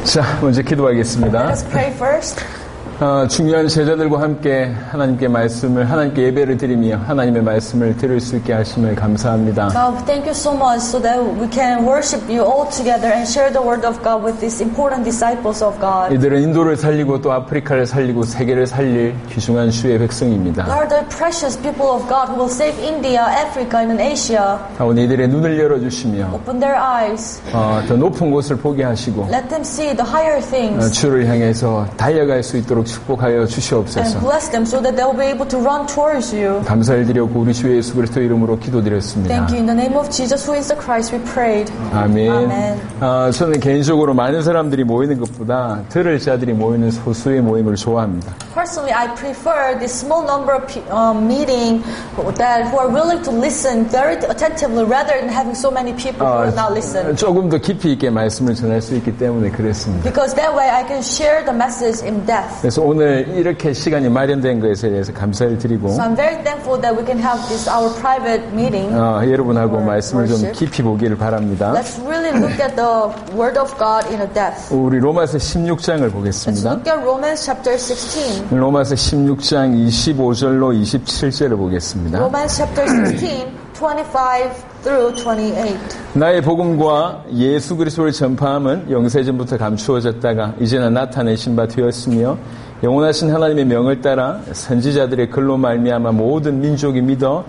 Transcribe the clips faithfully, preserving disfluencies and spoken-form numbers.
자, 먼저 기도하겠습니다. Let us pray first. 어, 중요한 제자들과 함께 하나님께 말씀을, 하나님께 예배를 드리며 하나님의 말씀을 들을 수 있게 하심을 감사합니다. God, thank you so much so that we can worship you all together and share the word of God with these important disciples of God. 이들은 인도를 살리고 또 아프리카를 살리고 세계를 살릴 귀중한 주의 백성입니다. They are the precious people of God who will save India, Africa, and Asia. 하오니 이들의 눈을 열어주시며 Open their eyes. 어, 더 높은 곳을 보게 하시고 Let them see the higher 어, things. 주를 향해서 달려갈 수 있도록 축복하여 주시옵소서. And bless them so that they will be able to run towards you. 감사를 드렸고 우리 주 예수 그리스도 이름으로 기도드렸습니다. Thank you. In the name of Jesus, who is the Christ, we prayed. 아멘. 아멘. 어, 저는 개인적으로 많은 사람들이 모이는 것보다 들을 자들이 모이는 소수의 모임을 좋아합니다. Personally, I prefer this small number of um, meeting that who are willing to listen very attentively rather than having so many people who 어, will not listen. 조금 더 깊이 있게 말씀을 전할 수 있기 때문에 그랬습니다. Because that way I can share the message in depth. 그래서 오늘 이렇게 시간이 마련된 것에 대해서 감사를 드리고 So I'm very thankful that we can have this our private meeting. 어, 여러분하고 말씀을 좀 worship. 깊이 보기를 바랍니다. Let's really look at the Word of God in a depth. 우리 로마서 십육 장을 Let's 보겠습니다. look at Romans chapter sixteen. 로마서 십육 장 이십오 절로 이십칠 절을 보겠습니다. Romans chapter sixteen, twenty-five through twenty-eight. 나의 복음과 예수 그리스도를 전파함은 영세전부터 감추어졌다가 이제는 나타내신 바 되었으며 영원하신 하나님의 명을 따라 선지자들의 글로 말미암아 모든 민족이 믿어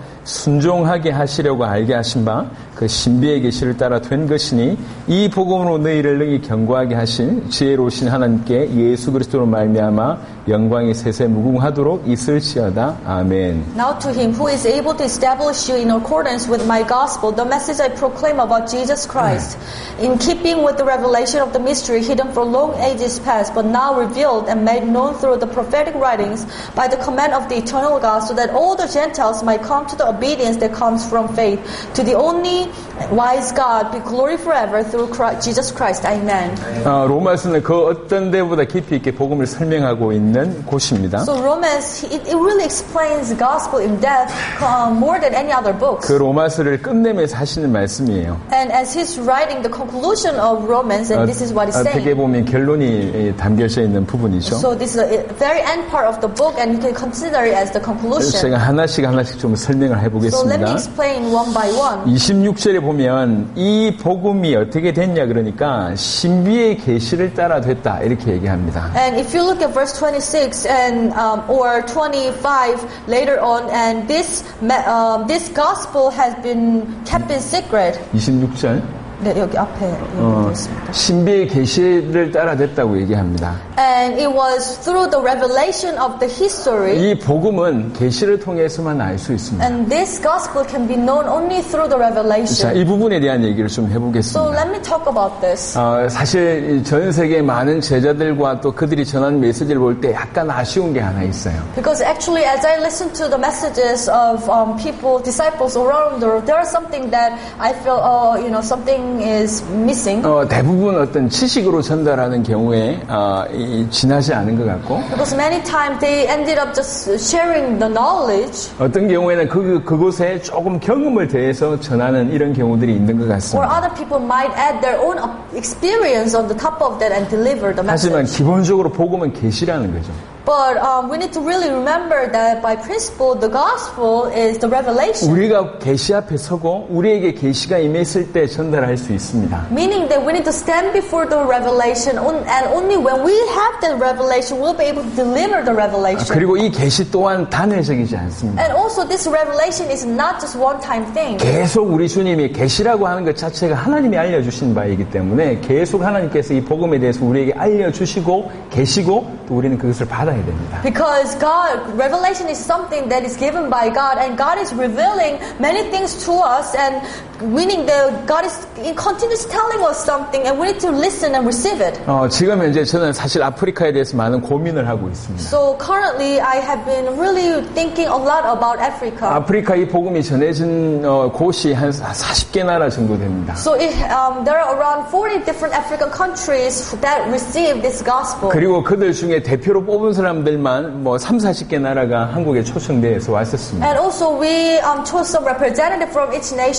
순종하게 하시려고 알게 하신 바 그 신비의 계시를 따라 된 것이니 이 복음으로 너희를 능히 경고하게 하신 지혜로우신 하나님께 예수 그리스도로 말미암아 영광이 세세 무궁하도록 있을지어다. 아멘. Now to him who is able to establish you in accordance with my gospel, the message I proclaim about Jesus Christ, in keeping with the revelation of the mystery hidden for long ages past, but now revealed and made known through the prophetic writings by the command of the eternal God, so that all the Gentiles might come to the obedience that comes from faith. To the only wise God be glory forever through Christ, Jesus Christ. Amen. 어, 로마서는 그 어떤 데보다 깊이 있게 복음을 설명하고 있는 곳입니다. So Romans, it, it really explains the gospel in depth uh, more than any other book. 그 로마서를 끝내면서 하시는 말씀이에요. And as he's writing the conclusion of Romans, and 어, this is what he's 어떻게 saying. 보면 결론이 담겨져 있는 부분이죠. So this is a very end part of the book, and you can consider it as the conclusion. 제가 하나씩 하나씩 좀 설명을 So let me 해보겠습니다. explain one by one. 이십육 절에 보면 이 복음이 어떻게 됐냐 그러니까 신비의 계시를 따라 됐다 이렇게 얘기합니다. And if you look at verse twenty-six and um, or twenty-five later on, and this um, this gospel has been kept in secret. 이십육 절 네, 여기 앞에 어, 있습니다. 신비의 계시를 따라 됐다고 얘기합니다. And it was through the revelation of the history. 이 복음은 계시를 통해서만 알 수 있습니다. And this gospel can be known only through the revelation. 자, 이 부분에 대한 얘기를 좀 So 해보겠습니다. let me talk about this. 어, 사실 전 세계 많은 제자들과 또 그들이 전하는 메시지를 볼 때 약간 아쉬운 게 하나 있어요. Because actually, as I listen to the messages of um, people, disciples around the world, there is something that I feel, oh, you know, something is missing. 어, 대부분 어떤 지식으로 전달하는 경우에 어, 이, 지나지 않은 것 같고 Because many times they ended up just sharing the knowledge. 어떤 경우에는 그, 그곳에 조금 경험을 더해서 전하는 이런 경우들이 있는 것 Or 같습니다. other people might add their own experience on the top of that and deliver the 하지만 message. 기본적으로 복음은 계시라는 거죠. But um, we need to really remember that by principle, the gospel is the revelation. 우리가 계시 앞에 서고 우리에게 계시가 임했을 때 전달할 수 있습니다. Meaning that we need to stand before the revelation, and only when we have that revelation, we'll be able to deliver the revelation. 그리고 이 계시 또한 단회적이지 않습니다. And also, this revelation is not just one-time thing. 계속 우리 주님이 계시라고 하는 것 자체가 하나님이 알려주신 바이기 때문에 계속 하나님께서 이 복음에 대해서 우리에게 알려주시고 계시고 또 우리는 그것을 받아야 됩니다. Because God, revelation is something that is given by God, and God is revealing many things to us, and meaning that God is continuously telling us something, and we need to listen and receive it. 어, 지금 현재 저는 사실 아프리카에 대해서 많은 고민을 하고 있습니다. So currently, I have been really thinking a lot about Africa. 아프리카 이 복음이 전해진 어, 곳이 한 사십 개 나라 정도 됩니다. So it, um, there are around forty different African countries that receive this gospel. 그리고 그들 중에 대표로 뽑은 사람들만 뭐 삼사십 개 나라가 한국에 초청돼서 왔었습니다. And also we um, chose some representative from each nation, and we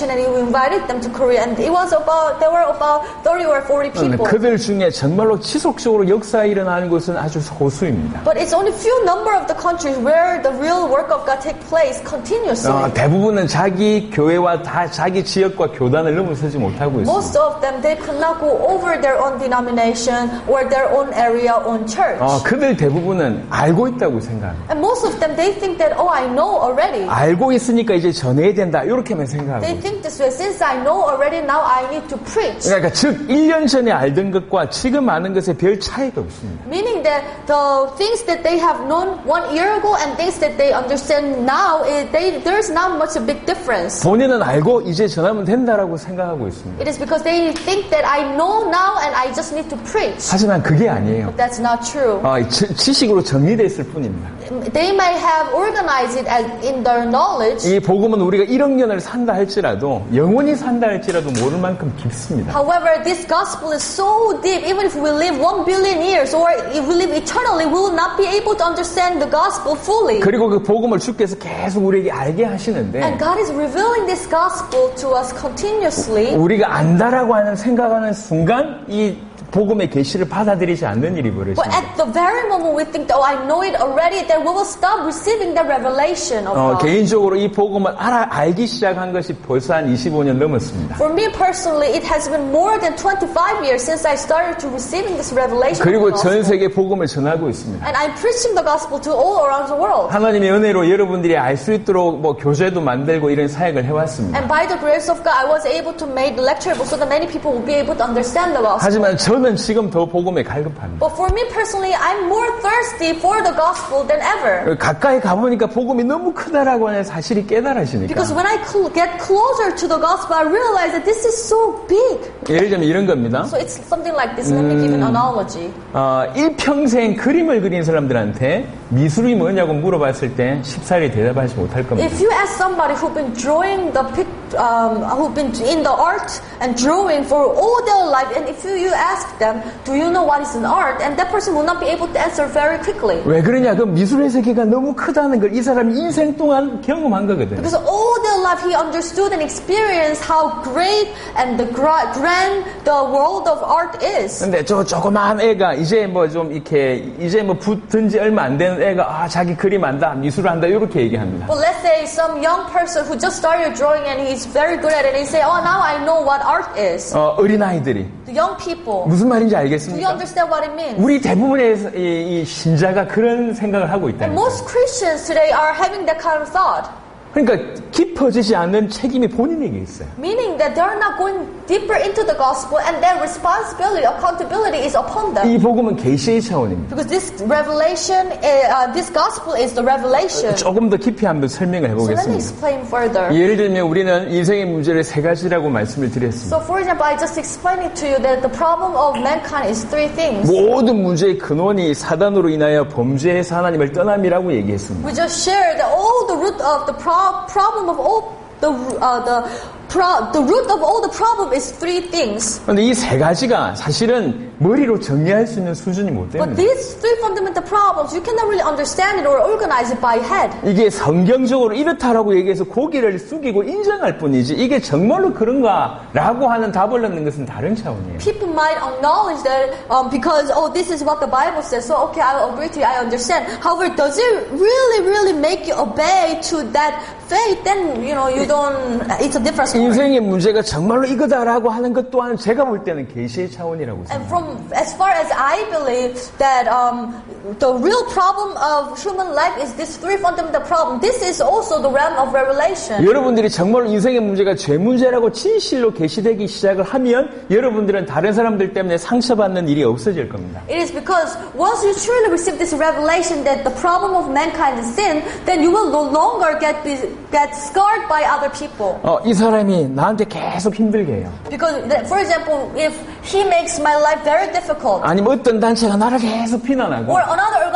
invited them to Korea, and it was about there were about thirty or forty people. 그들 중에 정말로 지속적으로 역사 일어나는 곳은 아주 소수입니다. But it's only few number of the countries where the real work of God take place continuously. 어, 대부분은 자기 교회와 다 자기 지역과 교단을 넘어서지 못하고 있습니다. Most of them they could not go over their own denomination or their own area, own church. 어, 그들 대부분은 알고 있다고 생각합니다. And most of them they think that oh I know already. 알고 있으니까 이제 전해야 된다 이렇게만 생각하고. They think this way. Since I know already, now I need to preach. 그러니까 즉 일 년 전에 알던 것과 지금 아는 것에 별 차이가 없습니다. Meaning that the things that they have known one year ago and things that they understand now, it, they, there's not much a big difference. 본인은 알고 이제 전하면 된다라고 생각하고 있습니다. It is because they think that I know now and I just need to preach. 하지만 그게 아니에요. But that's not true. 어, 지, 지식으로 정리됐을 뿐입니다. They might have organized it as in their knowledge. 이 복음은 우리가 일억 년을 산다 할지라도 영원히 산다 할지라도 모를 만큼 깊습니다. However, this gospel is so deep. Even if we live one billion years or if we live eternally, we will not be able to understand the gospel fully. 그리고 그 복음을 주께서 계속 우리에게 알게 하시는데 And God is revealing this gospel to us continuously. 우리가 안다라고 하는 생각하는 순간 이 복음의 계시를 받아들이지 않는 일이 But 벌어집니다. at the very moment we think, oh, I know it already, then we will stop receiving the revelation of 어, God. 개인적으로 이 복음을 알아, 알기 시작한 것이 벌써 한 이십오 년 넘었습니다. For me personally, it has been more than twenty-five years since I started to receiving this revelation 그리고 of the 전 gospel. 세계 복음을 전하고 있습니다. And I'm preaching the gospel to all around the world. 하나님의 은혜로 여러분들이 알 수 있도록 뭐 교재도 만들고 이런 사역을 해왔습니다. And by the grace of God, I was able to make lecture books so that many people will be able to understand the gospel. 하지만 저는 지금 더 복음에 갈급합니다. But for me personally, I'm more thirsty for the gospel than ever. 가까이 가보니까 복음이 너무 크다라고 하는 사실이 깨달아지니까. Because when I cl- get closer to the gospel, I realize that this is so big. 예를 들면 이런 겁니다. So it's something like this. Let me give an analogy. 어, 일평생 그림을 그린 사람들한테 미술이 뭐냐고 물어봤을 때 쉽사리 대답하지 못할 겁니다. If you ask somebody who've been drawing the pic, um, who've been in the art and drawing for all their life, and if you, you ask them, do you know what is an art? And that person will not be able to answer very quickly. 왜 그러냐? 그 미술의 세계가 너무 크다는 걸 이 사람이 인생 동안 경험한 거거든요. Because all their life he understood and experienced how great and the gra- grand the world of art is. 근데 저 조그마한 애가 이제 뭐 좀 이렇게 이제 뭐 붙은 지 얼마 안 되는 애가 아 자기 그림 안다, 미술 안다 이렇게 얘기합니다. But let's say some young person who just started drawing and he's very good at it, and he say, "Oh, now I know what art is." 어, 어린아이들이 The young people. 무슨 말인지 Do you 알겠습니까? understand what it means? 우리 대부분의 이, 이 신자가 그런 생각을 하고 있다는 And 거예요. most Christians today are having that kind of thought. 그러니까 깊어지지 않는 책임이 본인에게 있어요. Meaning that they're not going deeper into the gospel and their responsibility, accountability is upon them. 이 복음은 계시의 차원입니다. Because this revelation, uh, this gospel is the revelation. 조금 더 깊이 한번 설명을 So let me 해보겠습니다. explain further. 예를 들면 우리는 인생의 문제를 세 가지라고 말씀을 드렸습니다. So for example, I just explained it to you that the problem of mankind is three things. 모든 문제의 근원이 사단으로 인하여 범죄해서 하나님을 떠남이라고 얘기했습니다. We just shared that all the root of the pro- problem of all the uh, the pro- the root of all the problem is three things. 그런데 이 세 가지가 사실은 머리로 정리할 수 있는 수준이 못 But 됩니다. these three fundamental problems, you cannot really understand it or organize it by head. 이게 성경적으로 이렇다라고 얘기해서 고개를 숙이고 인정할 뿐이지 이게 정말로 그런가라고 하는 답을 얻는 것은 다른 차원이에요. People might acknowledge that um, because, oh, this is what the Bible says, so okay, I will agree to you, I understand. However, does it really, really make you obey to that faith? Then, you know, you don't, it's a different story. 인생의 문제가 정말로 이거다라고 하는 것 또한 제가 볼 때는 계시의 차원이라고 And 생각합니다. from, as far as I believe that um, the real problem of human life is this three fundamental problem. This is also the realm of revelation. 여러분들이 정말로 인생의 문제가 죄 문제라고 진실로 계시되기 시작을 하면 여러분들은 다른 사람들 때문에 상처받는 일이 없어질 겁니다. It is because once you truly receive this revelation that the problem of mankind is sin, then you will no longer get be, get scarred by other people. 어, 이 사람이 나한테 계속 힘들게 해요. Because, for example, if he makes my life very difficult, 아니면 어떤 단체가 나를 계속 비난하고 or another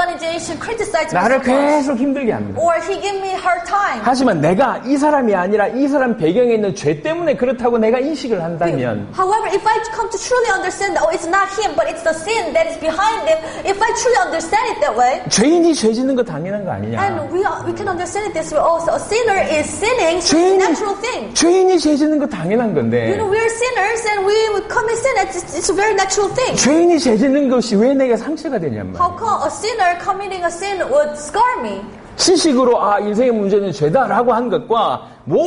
organization criticized me 나를 so much. 계속 힘들게 합니다. Or he gave me hard time. 하지만 내가 이 사람이 아니라 이 사람 배경에 있는 죄 때문에 그렇다고 내가 인식을 한다면 However, if I come to truly understand that, oh, it's not him, but it's the sin that is behind him, if I truly understand it that way, 죄인이 죄 짓는 거 당연한 거 아니냐. and we are, we can understand it this way, oh, so a sinner is sinning, so it's a natural thing. 죄인이 죄 짓는 거 당연한 건데 You know, we're sinners and we commit sin, it's, it's a very natural thing. 죄인이 죄 짓는 것이 왜 내가 상처가 되냔 말이야. How come a sinner committing a sin would scar me? 지식으로 아 인생의 문제는 죄다라고 한 것과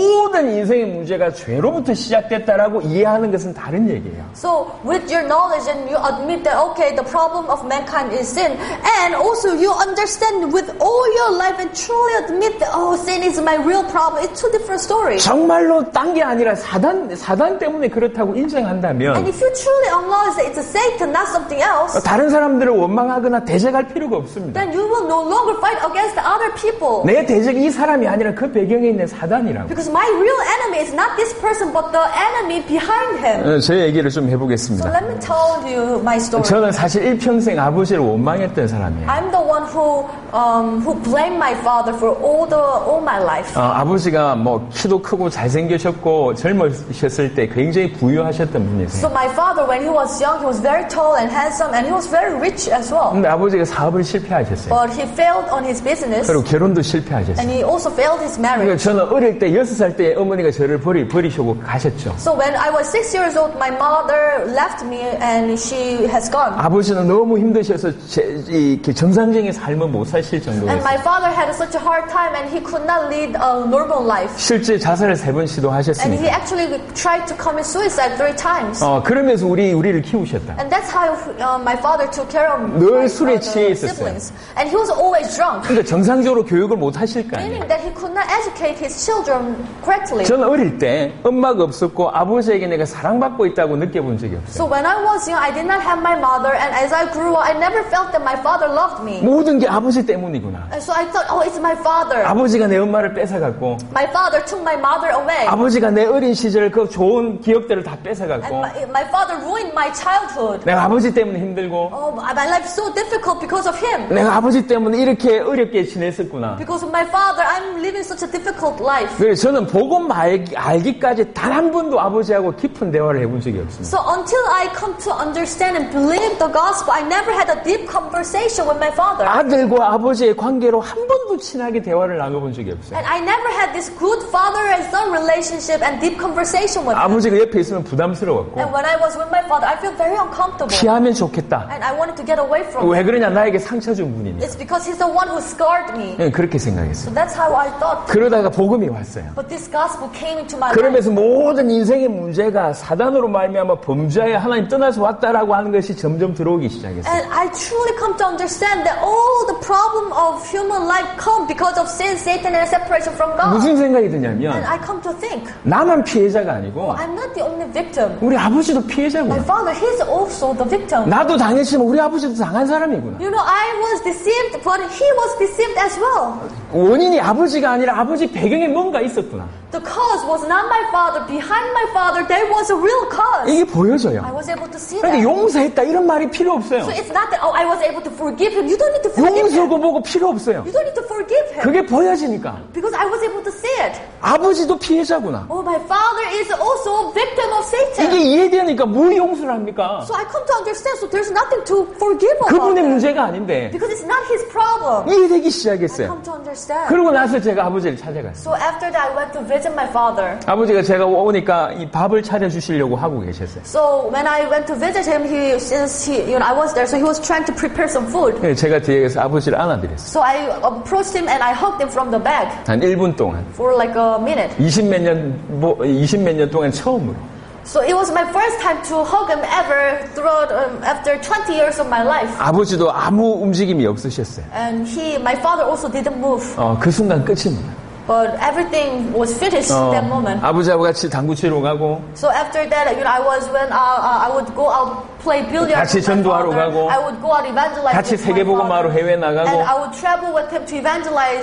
모든 인생의 문제가 죄로부터 시작됐다라고 이해하는 것은 다른 얘기예요. So with your knowledge and you admit that okay, the problem of mankind is sin, and also you understand with all your life and truly admit that oh, sin is my real problem. It's two different stories. 정말로 딴 게 아니라 사단 사단 때문에 그렇다고 인정한다면 And if you truly acknowledge that it's a Satan, not something else, 다른 사람들을 원망하거나 대적할 필요가 없습니다. then you will no longer fight against the other people. 내 대적이 이 사람이 아니라 그 배경에 있는 사단이라고. Because my real enemy is not this person, but the enemy behind him. 제 얘기를 좀 So 해보겠습니다. let me tell you my story. 저는 사실 일평생 아버지를 원망했던 사람이에요. I'm the one who um, who blamed my father for all the all my life. 어, 아버지가 뭐 키도 크고 잘생기셨고 젊으셨을 때 굉장히 부유하셨던 분이세요. So my father, when he was young, he was very tall and handsome, and he was very rich as well. 근데 아버지가 사업을 실패하셨어요. But he failed on his business, 그리고 결혼도 실패하셨어요. and he also failed his 그러니까 marriage. 저는 어릴 때 여섯 살 때 어머니가 저를 버리, 버리시고 가셨죠. So when I was six years old, my mother left me, and she has gone. 아버지는 너무 힘드셔서 제, 이, 정상적인 삶을 못 사실 And 정도였어요. my father had such a hard time, and he could not lead a normal life. 실제 자살을 세 번 And he 시도하셨습니다. actually tried to commit suicide three times. 어, 그러면서 우리 우리를 키우셨다. And that's how uh, my father took care of 늘 my 술에 uh, 취해 the 있었어요. siblings. And he was always drunk, 그러니까 정상적으로 교육을 못 하실 거 아니에요. meaning that he could not educate his children correctly. 저는 어릴 때 엄마가 없었고 아버지에게 내가 사랑받고 있다고 느껴본 적이 없어요. So when I was young, I did not have my mother, and as I grew up, I never felt that my father loved me. 모든 게 아버지 때문이구나. And so I thought, oh, it's my father. 아버지가 내 엄마를 뺏어갔고 My father took my mother away. 아버지가 내 어린 시절 그 좋은 기억들을 다 And 뺏어갔고 my, my father ruined my childhood. 내가 아버지 때문에 힘들고 Oh, my life is so difficult because of him. 내가 아버지 때문에 이렇게 어렵게 지냈었구나. Because of my father, I'm living such a difficult life. 그래서 저는 복음 알기, 알기까지 단 한 번도 아버지하고 깊은 대화를 해본 적이 없습니다. So until I come to understand and believe the gospel, I never had a deep conversation with my father. 아들과 아버지의 관계로 한 번도 친하게 대화를 나눠본 적이 없어요. And I never had this good father and son relationship and deep conversation with him. 아버지가 옆에 있으면 부담스러웠고 And when I was with my father, I feel very uncomfortable. 피하면 좋겠다. And I wanted to get away from 왜 him. 그러냐? 나에게 상처 준 분이니. It's because he's the one who scarred me. 네, 그렇게 생각했어요. So that's how I thought. 그러다가 복음이 왔어요. But this gospel came into my life. 그러면서 모든 인생의 문제가 사단으로 말미암아 범죄에 하나님 떠나서 왔다라고 하는 것이 점점 들어오기 시작했어요. And I truly come to understand that all the problem of human life come because of sin, Satan, and separation from God. 무슨 생각이 And 드냐면 I come to think, 나만 피해자가 아니고 I'm not the only victim. 우리 아버지도 My 피해자구나. father, he's also the victim. 나도 당했지만 우리 아버지도 당한 사람이구나. You know, I was deceived, but he was deceived as well. 원인이 아버지가 아니라 아버지 배경에 뭔가 있었구나. The cause was not my father. Behind my father, there was a real cause. 이게 보여져요. I was able to see 그러니까 that. 용서했다 이런 말이 필요 없어요. So it's not that, oh, I was able to forgive him. You don't need to forgive him. 용서고 뭐고 필요 없어요. You don't need to forgive him. 그게 보여지니까 Because I was able to see it. 아버지도 피해자구나. Oh, my father is also a victim of Satan. 이게 이해되니까 뭘 용서를 합니까? So I come to understand, so there's nothing to forgive about 그분의 it. 문제가 아닌데 Because it's not his problem. 이해되기 I 시작했어요. come to understand. 그러고 나서 제가 아버지를 찾아갔어요. So after that, I went to visit my father. 아버지가 제가 오니까 이 밥을 차려주시려고 하고 계셨어요. So when I went to visit him, he since he, you know, I was there, so he was trying to prepare some food. 네, 제가 뒤에서 아버지를 안아드렸어요. So I approached him and I hugged him from the back 한 일 분 동안. for like a minute. 이십 몇 년, 뭐, 이십 몇 년 동안 처음으로. So it was my first time to hug him ever throughout um, after twenty years of my life. 아버지도 아무 움직임이 없으셨어요. And he, my father also didn't move. 어, 그 순간 끝입니다. But everything was finished 어, that moment. 아버지하고 같이 당구 치러 가고 So after that, you know, I was when uh, uh, I would go out play billiards 같이 with my 전도하러 father. 가고 I would go out evangelize 같이 with my 세계복음화로 father. 해외 And 나가고 I would travel with him to evangelize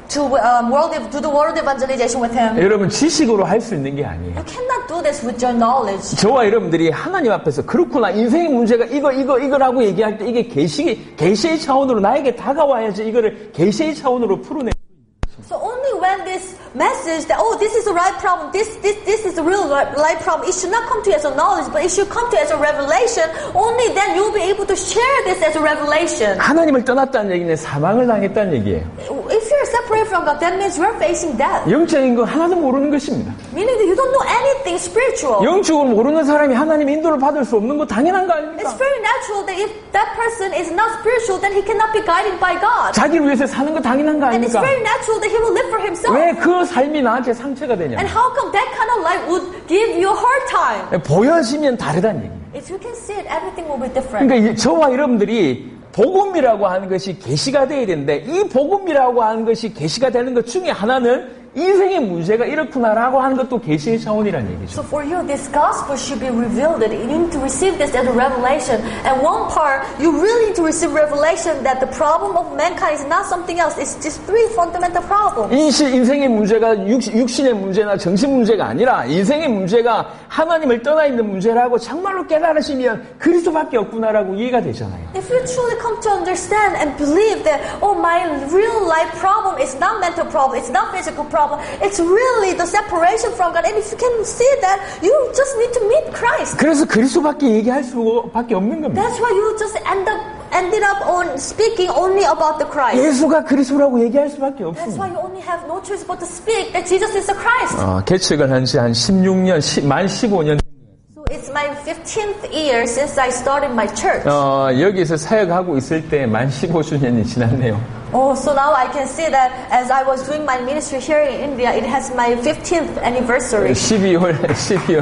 to um, world do the world evangelization with him. 여러분 지식으로 할 수 있는 게 아니에요. You cannot do this with your knowledge. 저와 여러분들이 하나님 앞에서 그렇구나 인생의 문제가 이거 이거 이거라고 얘기할 때 이게 계시 계시의 차원으로 나에게 다가와야지 이거를 계시의 차원으로 풀어내. So only when this message that oh this is the right problem, this this this is the real life problem, it should not come to you as a knowledge, but it should come to you as a revelation. Only then you'll be able to share this as a revelation. 하나님을 떠났다는 얘기는 사망을 당했다는 얘기예요. If you're separated from God, that means you're facing death. 영적인 거 하나도 모르는 것입니다. Meaning that you don't know anything spiritual. 영적으로 모르는 사람이 하나님의 인도를 받을 수 없는 거 당연한 거 아닙니까? It's very natural that if that person is not spiritual, then he cannot be guided by God. 자기를 위해서 사는 거 당연한 거 And it's 아닙니까? very natural that he will live for himself. 왜 그 삶이 나한테 상처가 되냐? And how come that kind of life would give you a hard time? 보여지면 다르다는 얘기예요. If you can see it, everything will be different. 그러니까 저와 여러분들이 복음이라고 하는 것이 계시가 돼야 되는데 이 복음이라고 하는 것이 계시가 되는 것 중에 하나는 인생의 문제가 이렇구나라고 하는 것도 계시의 차원이라는 얘기죠. So for you, this gospel should be revealed. That you need to receive this as a revelation. And one part, you really need to receive revelation that the problem of mankind is not something else. It's just three fundamental problems. 이 인생의 문제가 육, 육신의 문제나 정신 문제가 아니라 인생의 문제가 하나님을 떠나 있는 문제라고 정말로 깨달으시면 그리스도밖에 없구나라고 이해가 되잖아요. If you truly come to understand and believe that, oh, my real life problem is not mental problem, it's not physical problem. It's really the separation from God. And if you can see that, you just need to meet Christ. 그래서 그리스도밖에 얘기할 수밖에 없는 겁니다. That's why you just end up ended up on speaking only about the Christ. 예수가 그리스도라고 얘기할 수밖에 That's 없습니다. why you only have no choice but to speak that Jesus is the Christ. 어, 개척을 한 지 한 십육 년, 만 십오 년. So it's my fifteenth year since I started my church. 어, 여기서 사역하고 있을 때 만 십오 주년이 지났네요. Oh, so now I can see that as I was doing my ministry here in India, it has my fifteenth anniversary. 십이월, 십이월,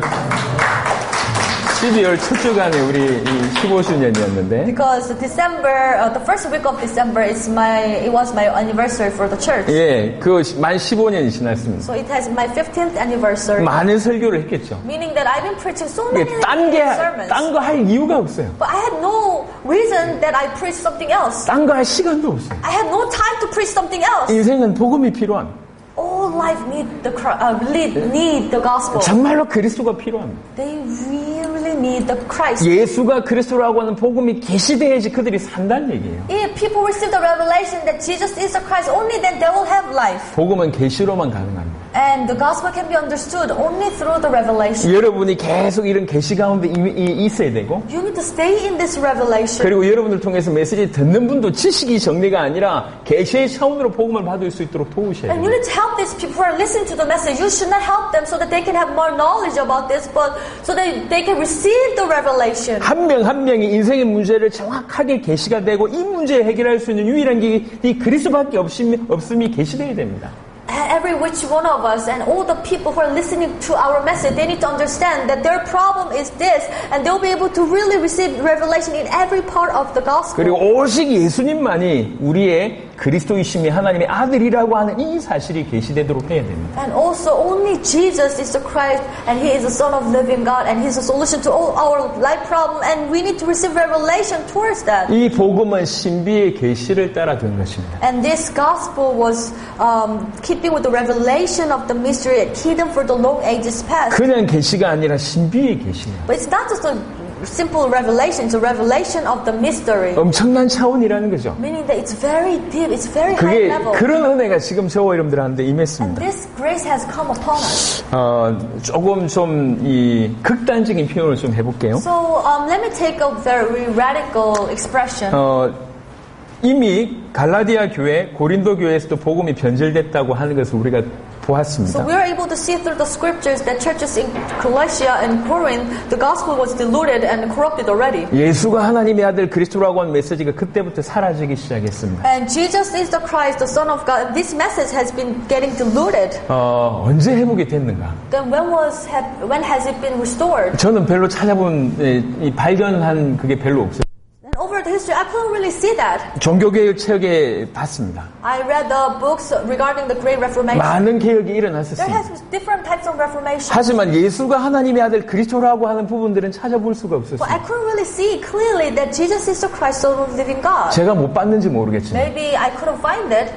십이월 첫 주간에 우리 이 십오 주년이었는데. Because December, uh, the first week of December is my, it was my anniversary for the church. 예, 그 만 십오 년이 지났습니다. So it has my fifteenth anniversary. 많은 설교를 했겠죠. Meaning that I've been preaching so many 딴 게, sermons. 딴 거 할 이유가 없어요. But I had no reason that I preach something else. 딴 거 할 시간도 없어요. I had no time to preach something else. 인생은 복음이 필요합니다. All life need the uh, need, need the gospel. 정말로 그리스도가 필요합니다. They really need the Christ. 예수가 그리스도라고 하는 복음이 계시돼야지 그들이 산다는 얘기예요. If people receive the revelation that Jesus is the Christ, only then they will have life. 복음은 계시로만 가능합니다. And the gospel can be understood only through the revelation. 여러분이 계속 이런 계시 가운데 있어야 되고, You need to stay in this revelation. 그리고 여러분을 통해서 메시지 듣는 분도 지식이 정리가 아니라 계시의 차원으로 복음을 받을 수 있도록 도우셔야 And you 돼요. need to help these people who are listening to the message. You should not help them so that they can have more knowledge about this, but so that they can receive the revelation. 한 명 한 명이 인생의 문제를 정확하게 계시가 되고 이 문제 해결할 수 있는 유일한 게 이 그리스도밖에 없음이, 없음이 계시돼야 됩니다. Every which one of us and all the people who are listening to our message, they need to understand that their problem is this, and they'll be able to really receive revelation in every part of the gospel. 그리고 오직 예수님만이 우리의 그리스도이심이 하나님의 아들이라고 하는 이 사실이 계시되도록 해야 됩니다. And also only Jesus is the Christ, and He is the Son of living God, and He is the solution to all our life problem, and we need to receive revelation towards that. 이 복음은 신비의 계시를 따라든 것입니다. And this gospel was um, keeping with the revelation of the mystery hidden for the long ages past. 그냥 계시가 아니라 신비의 계시예요. But it's not just a simple revelation, it's a revelation of the mystery. 엄청난 차원이라는 거죠. Meaning that it's very deep, it's very high 그게 level. 그런 은혜가 지금 저와 여러분들한테 And 임했습니다. this grace has come upon us. 어, 조금 좀 이 극단적인 표현을 좀 해볼게요. So um, let me take a very radical expression. 어, 이미 갈라디아 교회, 고린도 교회에서도 복음이 변질됐다고 하는 것을 우리가 보았습니다. So we are able to see through the scriptures that churches in Galatia and Corinth, the gospel was diluted and corrupted already. 예수가 하나님의 아들 그리스도라고 하는 메시지가 그때부터 사라지기 시작했습니다. And Jesus is the Christ, the Son of God. And this message has been getting diluted. 어, 언제 회복이 됐는가? Then when was when has it been restored? 저는 별로 찾아본 예, 이 발견한 그게 별로 없어요. And over the history, I couldn't really see that. 종교개혁 책에 봤습니다. I read the books regarding the Great Reformation. 많은 개혁이 There 일어났었습니다. has been different types of reformation. 하지만 예수가 하나님의 아들 그리스도라고 하는 부분들은 찾아볼 수가 But I 없었어요. couldn't really see clearly that Jesus is the Christ, Son of the living God. 제가 못 봤는지 모르겠지만 Maybe I couldn't find it.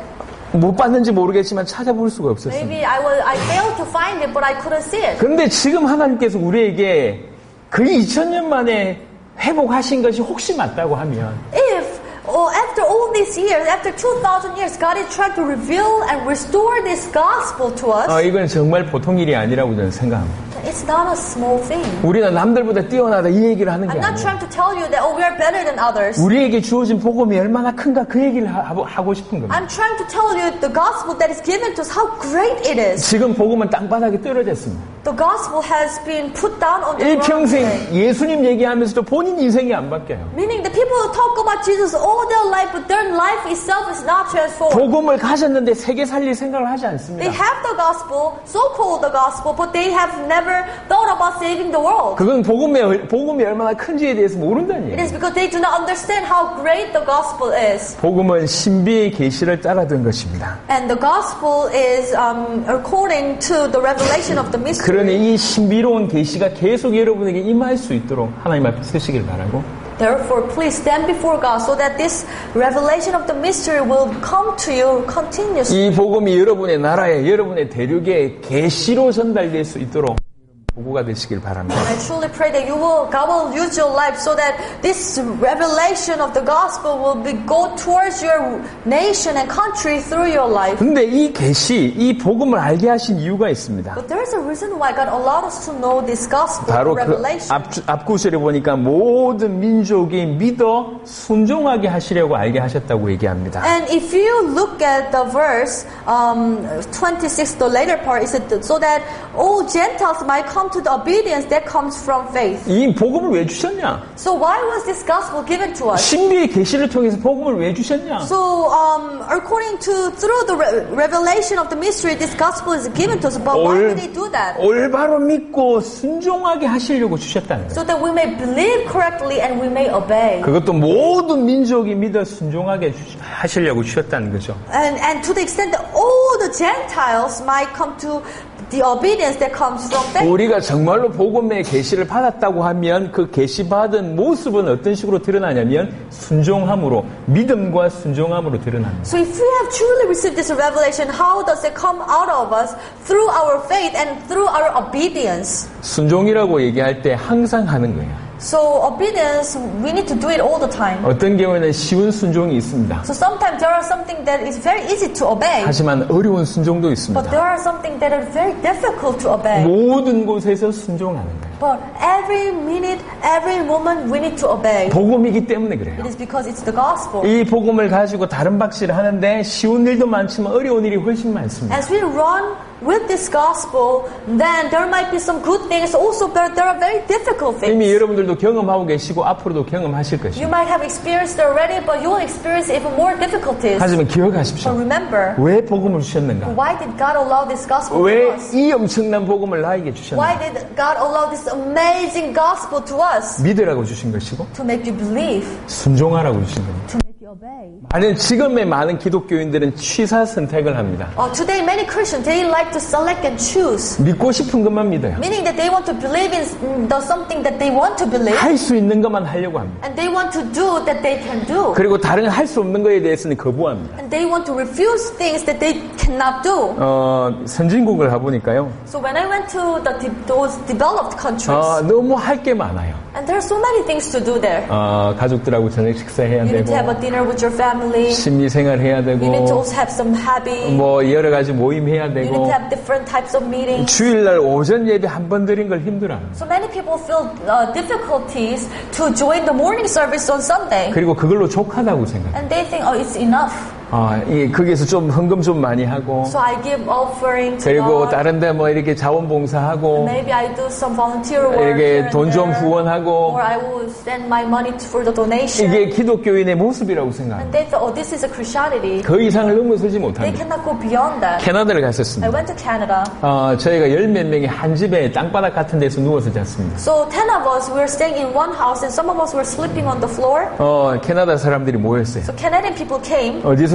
못 봤는지 모르겠지만 찾아볼 수가 없었습니다. Maybe I was, I failed to find it, but I couldn't see it. 그런데 지금 하나님께서 우리에게 그 이천 년 만에 회복하신 것이 혹시 맞다고 하면 If oh, after all these years, after two thousand years, God is trying to reveal and restore this gospel to us, 어, 이건 정말 보통 일이 아니라고 저는 생각합니다. it's not a small thing. 우리는 남들보다 뛰어나다 이 얘기를 하는 게 I'm not 아니에요. trying to tell you that, oh, we are better than others. 우리에게 주어진 복음이 얼마나 큰가 그 얘기를 하고, 하고 싶은 겁니다. I'm trying to tell you the gospel that is given to us, how great it is. 지금 복음은 땅바닥에 떨어졌습니다. The gospel has been put down on the ground 일평생 today. 예수님 얘기하면서도 본인 인생이 안 바뀌어요. Meaning the people who talk about Jesus all their life, but their life itself is not transformed. 복음을 가졌는데 세계 살릴 생각을 하지 They 않습니다. have the gospel, so-called the gospel, but they have never thought about saving the world. 그건 복음의, 복음이 얼마나 큰지에 대해서 모른다는 It 얘기예요. is because they do not understand how great the gospel is. 복음은 신비의 계시를 따라든 것입니다. And the gospel is um, according to the revelation of the mystery. 그러니 이 신비로운 계시가 계속 여러분에게 임할 수 있도록 하나님 앞에 서시길 바라고 Therefore, please stand before God so that this revelation of the mystery will come to you continuously. 이 복음이 여러분의 나라에 여러분의 대륙에 계시로 전달될 수 있도록 보고가 되시길 바랍니다. I truly pray that you will, God will use your life so that this revelation of the gospel will be go towards your nation and country through your life. 근데 이 계시, 이 복음을 알게 하신 이유가 있습니다. But there is a reason why God allowed us to know this gospel, 바로 the 그 revelation. 앞, 앞구절에 보니까 모든 민족이 믿어 순종하게 하시려고 알게 하셨다고 얘기합니다. And if you look at the verse um, twenty-six, the later part, is it so that all Gentiles might come to the obedience that comes from faith. 이 복음을 왜 주셨냐? So why was this gospel given to us? 신비의 계시를 통해서 복음을 왜 주셨냐? So um, according to through the re- revelation of the mystery, this gospel is given to us. But why 올, did they do that? 올바로 믿고 순종하게 하시려고 주셨다는 거예요. So that we may believe correctly and we may obey. 그것도 모든 민족이 믿어 순종하게 주, 하시려고 주셨다는 거죠. And and to the extent that all the Gentiles might come to the obedience that comes from faith. 우리가 정말로 복음의 계시를 받았다고 하면 그 계시 받은 모습은 어떤 식으로 드러나냐면 순종함으로 믿음과 순종함으로 드러납니다. So if we have truly received this revelation, how does it come out of us? Through our faith and through our obedience. 순종이라고 얘기할 때 항상 하는 거예요. So obedience, we need to do it all the time. 어떤 경우에는 쉬운 순종이 있습니다. So sometimes there are something that is very easy to obey, 하지만 어려운 순종도 but 있습니다. there are something that are very difficult to obey. 모든 곳에서 순종하는 거예요. But every minute, every moment, we need to obey. 복음이기 때문에 그래요. It is because it's the gospel. 이 복음을 가지고 다른 박씨를 하는데 쉬운 일도 많지만 어려운 일이 훨씬 많습니다. As we run with this gospel, then there might be some good things also, but there are very difficult 이미 things. 여러분들도 경험하고 계시고 앞으로도 경험하실 You 것입니다. might have experienced it already, but you will experience even more difficulties. 하지만 But 기억하십시오. remember, 왜 복음을 주셨는가? why did God allow this gospel to 왜 us? 이 엄청난 복음을 나에게 Why 주셨는가? did God allow this amazing gospel to us? 믿으라고 주신 것이고 To make you believe, 순종하라고 주신 겁니다. to make you obey. 많은 지금의 많은 기독교인들은 취사 선택을 합니다. Uh, today, many Christians, they like to select and choose, 믿고 싶은 것만 믿어요. meaning that they want to believe in mm, the something that they want to believe, 할 수 있는 것만 하려고 합니다. and they want to do that they can do. 그리고 다른 할 수 없는 것에 대해서는 거부합니다. And they want to refuse things that they cannot do. 어, 선진국을 가보니까요. So when I went to the, de- those developed countries, 어, 너무 할 게 많아요. and there are so many things to do there. 어, 가족들하고 저녁 식사해야 You need to have 되고 a dinner with your family. 심리생활 해야 되고 You need to also have some hobby. 뭐 여러 가지 모임 해야 You need 되고 to have different types of meetings. 주일날 오전 예배 한 번 드린 걸 힘들어요. So many people feel uh, difficulties to join the morning service on Sunday. 그리고 그걸로 족하다고 생각해요. And they think, oh, it's enough. 아, 이 거기에서 좀 헌금 좀 많이 하고 So I give offering to 그리고 God. 다른데 뭐 이렇게 자원봉사하고 Maybe I do some volunteer work here 이렇게 and 돈 좀 there. 후원하고 Or I will send my money for the donation. 이게 기독교인의 모습이라고 And 생각합니다. they thought, oh, this is a Christianity. 그 이상을 넘어서지 They 못합니다. cannot go beyond that. 캐나다를 I 갔었습니다. went to Canada. 어, 저희가 열 몇 명이 한 집에 땅바닥 같은 데서 누워서 잤습니다. So ten of us were staying in one house and some of us were sleeping on the floor. 어, 캐나다 사람들이 모였어요. So Canadian people came. 어디서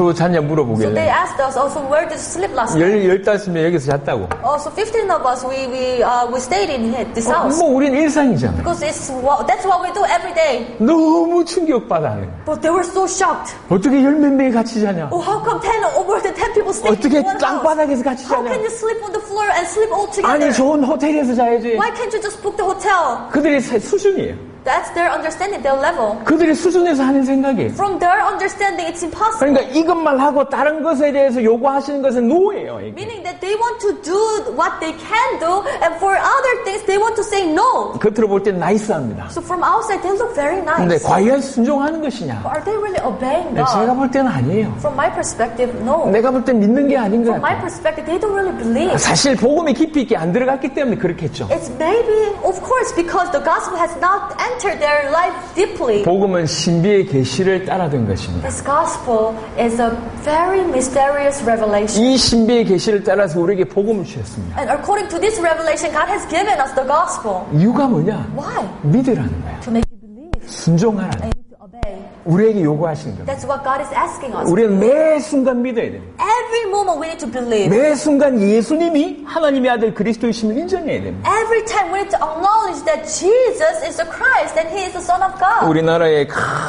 어디서 잤냐 So they 물어보길래 asked us, oh, so where did you sleep last night? 열, 열다섯 명 여기서 잤다고. Oh, so fifteen of us, we we uh, we stayed in this 어, house. 뭐 우린 일상이잖아. Because it's what, that's what we do every day. 너무 충격받아. But they were so shocked. 어떻게 열 몇 명이 같이 자냐? Oh, how come ten or more than ten people sleep 어떻게 in one house? 땅바닥에서 같이 How 자냐? can you sleep on the floor and sleep all together? 아니 좋은 호텔에서 자야지. Why can't you just book the hotel? 그들의 수준이에요. That's their understanding, their level. 그들의 수준에서 하는 생각이에요. From their understanding, it's impossible. 그러니까 이것만 하고 다른 것에 대해서 요구하시는 것은 노예요. 이게. Meaning that they want to do what they can do, and for other things, they want to say no. 겉으로 볼 땐 나이스합니다. So from outside, they look very nice. 근데 과연 순종하는 것이냐? But are they really obeying God? 제가 볼 때는 아니에요. From my perspective, no. 내가 볼 땐 믿는 게 아닌 것 From my 같아요. perspective, they don't really believe. 사실 복음이 깊이 있게 안 들어갔기 때문에 그렇겠죠. It's maybe, of course, because the gospel has not entered their life deeply. 복음은 신비의 계시를 따라든 것입니다. This gospel is a very mysterious revelation. 이 신비의 계시를 따라서 우리에게 복음을 주셨습니다. And according to this revelation, God has given us the gospel. 이유가 뭐냐? Why? 믿으라는 거예요. To make you believe 순종하라는 거예요. and to obey. 우리에게 요구하시는 거예요. That's what God is asking us. 우리는 매 순간 믿어야 됩니다. Every moment we need to believe. 매 순간 예수님이 하나님의 아들 그리스도이심을 인정해야 됩니다. Every time we need to acknowledge that Jesus is the Christ and He is the Son of God. 우리나라의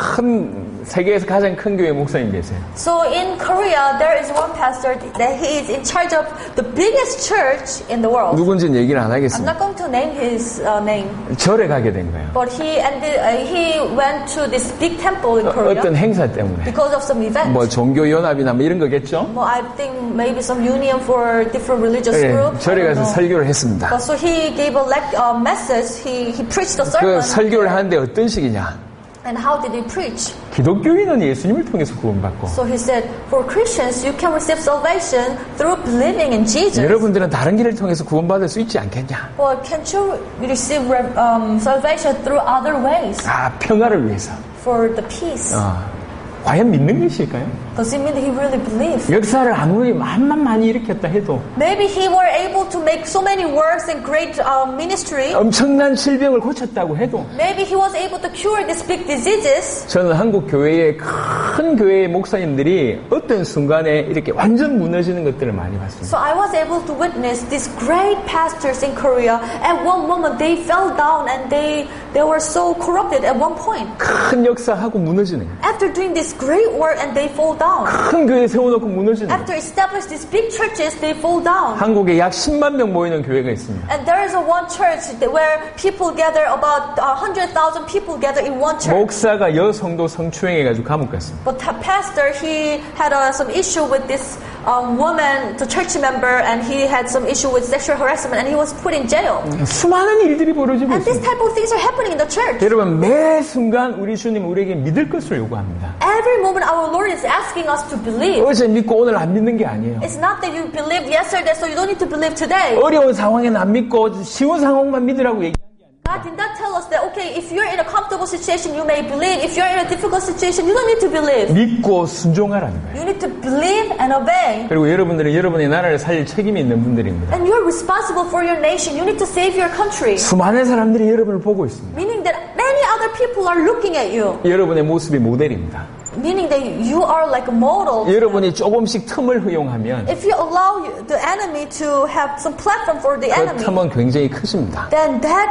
큰 세계에서 가장 큰 교회 목사님 계세요. So in Korea, there is one pastor that he is in charge of the biggest church in the world. 누군지는 얘기를 안 I'm 하겠습니다. not going to name his uh, name, 절에 가게 된 거예요. but he ended, uh, he went to this big temple in Korea 어떤 행사 때문에. because of some event. 뭐 종교연합이나 뭐 이런 거겠죠? Well, I think maybe some union for different religious 네, groups. 절에 가서 설교를 했습니다. But so he gave a lec- uh, message. He he preached a sermon. 그 설교를 하는데 어떤 식이냐? And how did he preach? 기독교인은 예수님을 통해서 구원받고 So he said, for Christians, you can receive salvation through believing in Jesus. 여러분들은 다른 길을 통해서 구원받을 수 있지 않겠냐? Well, can't you receive um, salvation through other ways 아, 평화를 위해서. for the peace? 어, 과연 믿는 것일까요? Does it mean that he really believed? 역사를 아무리 만만 많이 일으켰다 해도 Maybe he were able to make so many works and great uh, ministry. 엄청난 질병을 고쳤다고 해도 Maybe he was able to cure these big diseases. 저는 한국 교회의 큰 교회의 목사님들이 어떤 순간에 이렇게 완전 무너지는 것들을 많이 봤습니다. So I was able to witness these great pastors in Korea. At one moment, they fell down and they they were so corrupted at one point. 큰 역사하고 무너지는 거예요. After doing this great work and they fall down. 큰 교회 세워놓고 무너지는 거예요. After establishing these big churches, they fall down. 한국에 약 십만 명 모이는 교회가 있습니다. And there is a one church where people gather, about one hundred thousand people gather in one church. 목사가 여성도 성추행해가지고 감옥 갔습니다. But the pastor, he had uh, some issue with this um, woman, the church member, and he had some issue with sexual harassment, and he was put in jail. 수많은 일들이 벌어지고 And this 있습니다. type of things are happening in the church. 여러분 매 순간 우리 주님 우리에게 믿을 것을 요구합니다. Every moment our Lord is asking us to believe. 어제 믿고 오늘 안 믿는 게 아니에요. It's not that you believed yesterday, so you don't need to believe today. 어려운 상황에는 안 믿고 쉬운 상황만 믿으라고 얘기. God did not tell us that, okay, if you're in a comfortable situation, you may believe. If you're in a difficult situation, you don't need to believe. 믿고 순종하라는 거예요. You need to believe and obey. 그리고 여러분들은 여러분의 나라를 살릴 책임이 있는 분들입니다. And you're responsible for your nation. You need to save your country. 수많은 사람들이 여러분을 보고 있습니다. Meaning that many other people are looking at you. 여러분의 모습이 모델입니다. Meaning that you are like a model. 여러분이 조금씩 틈을 허용하면 If you allow the enemy to have some platform for the 그 enemy, 틈은 굉장히 크십니다. then that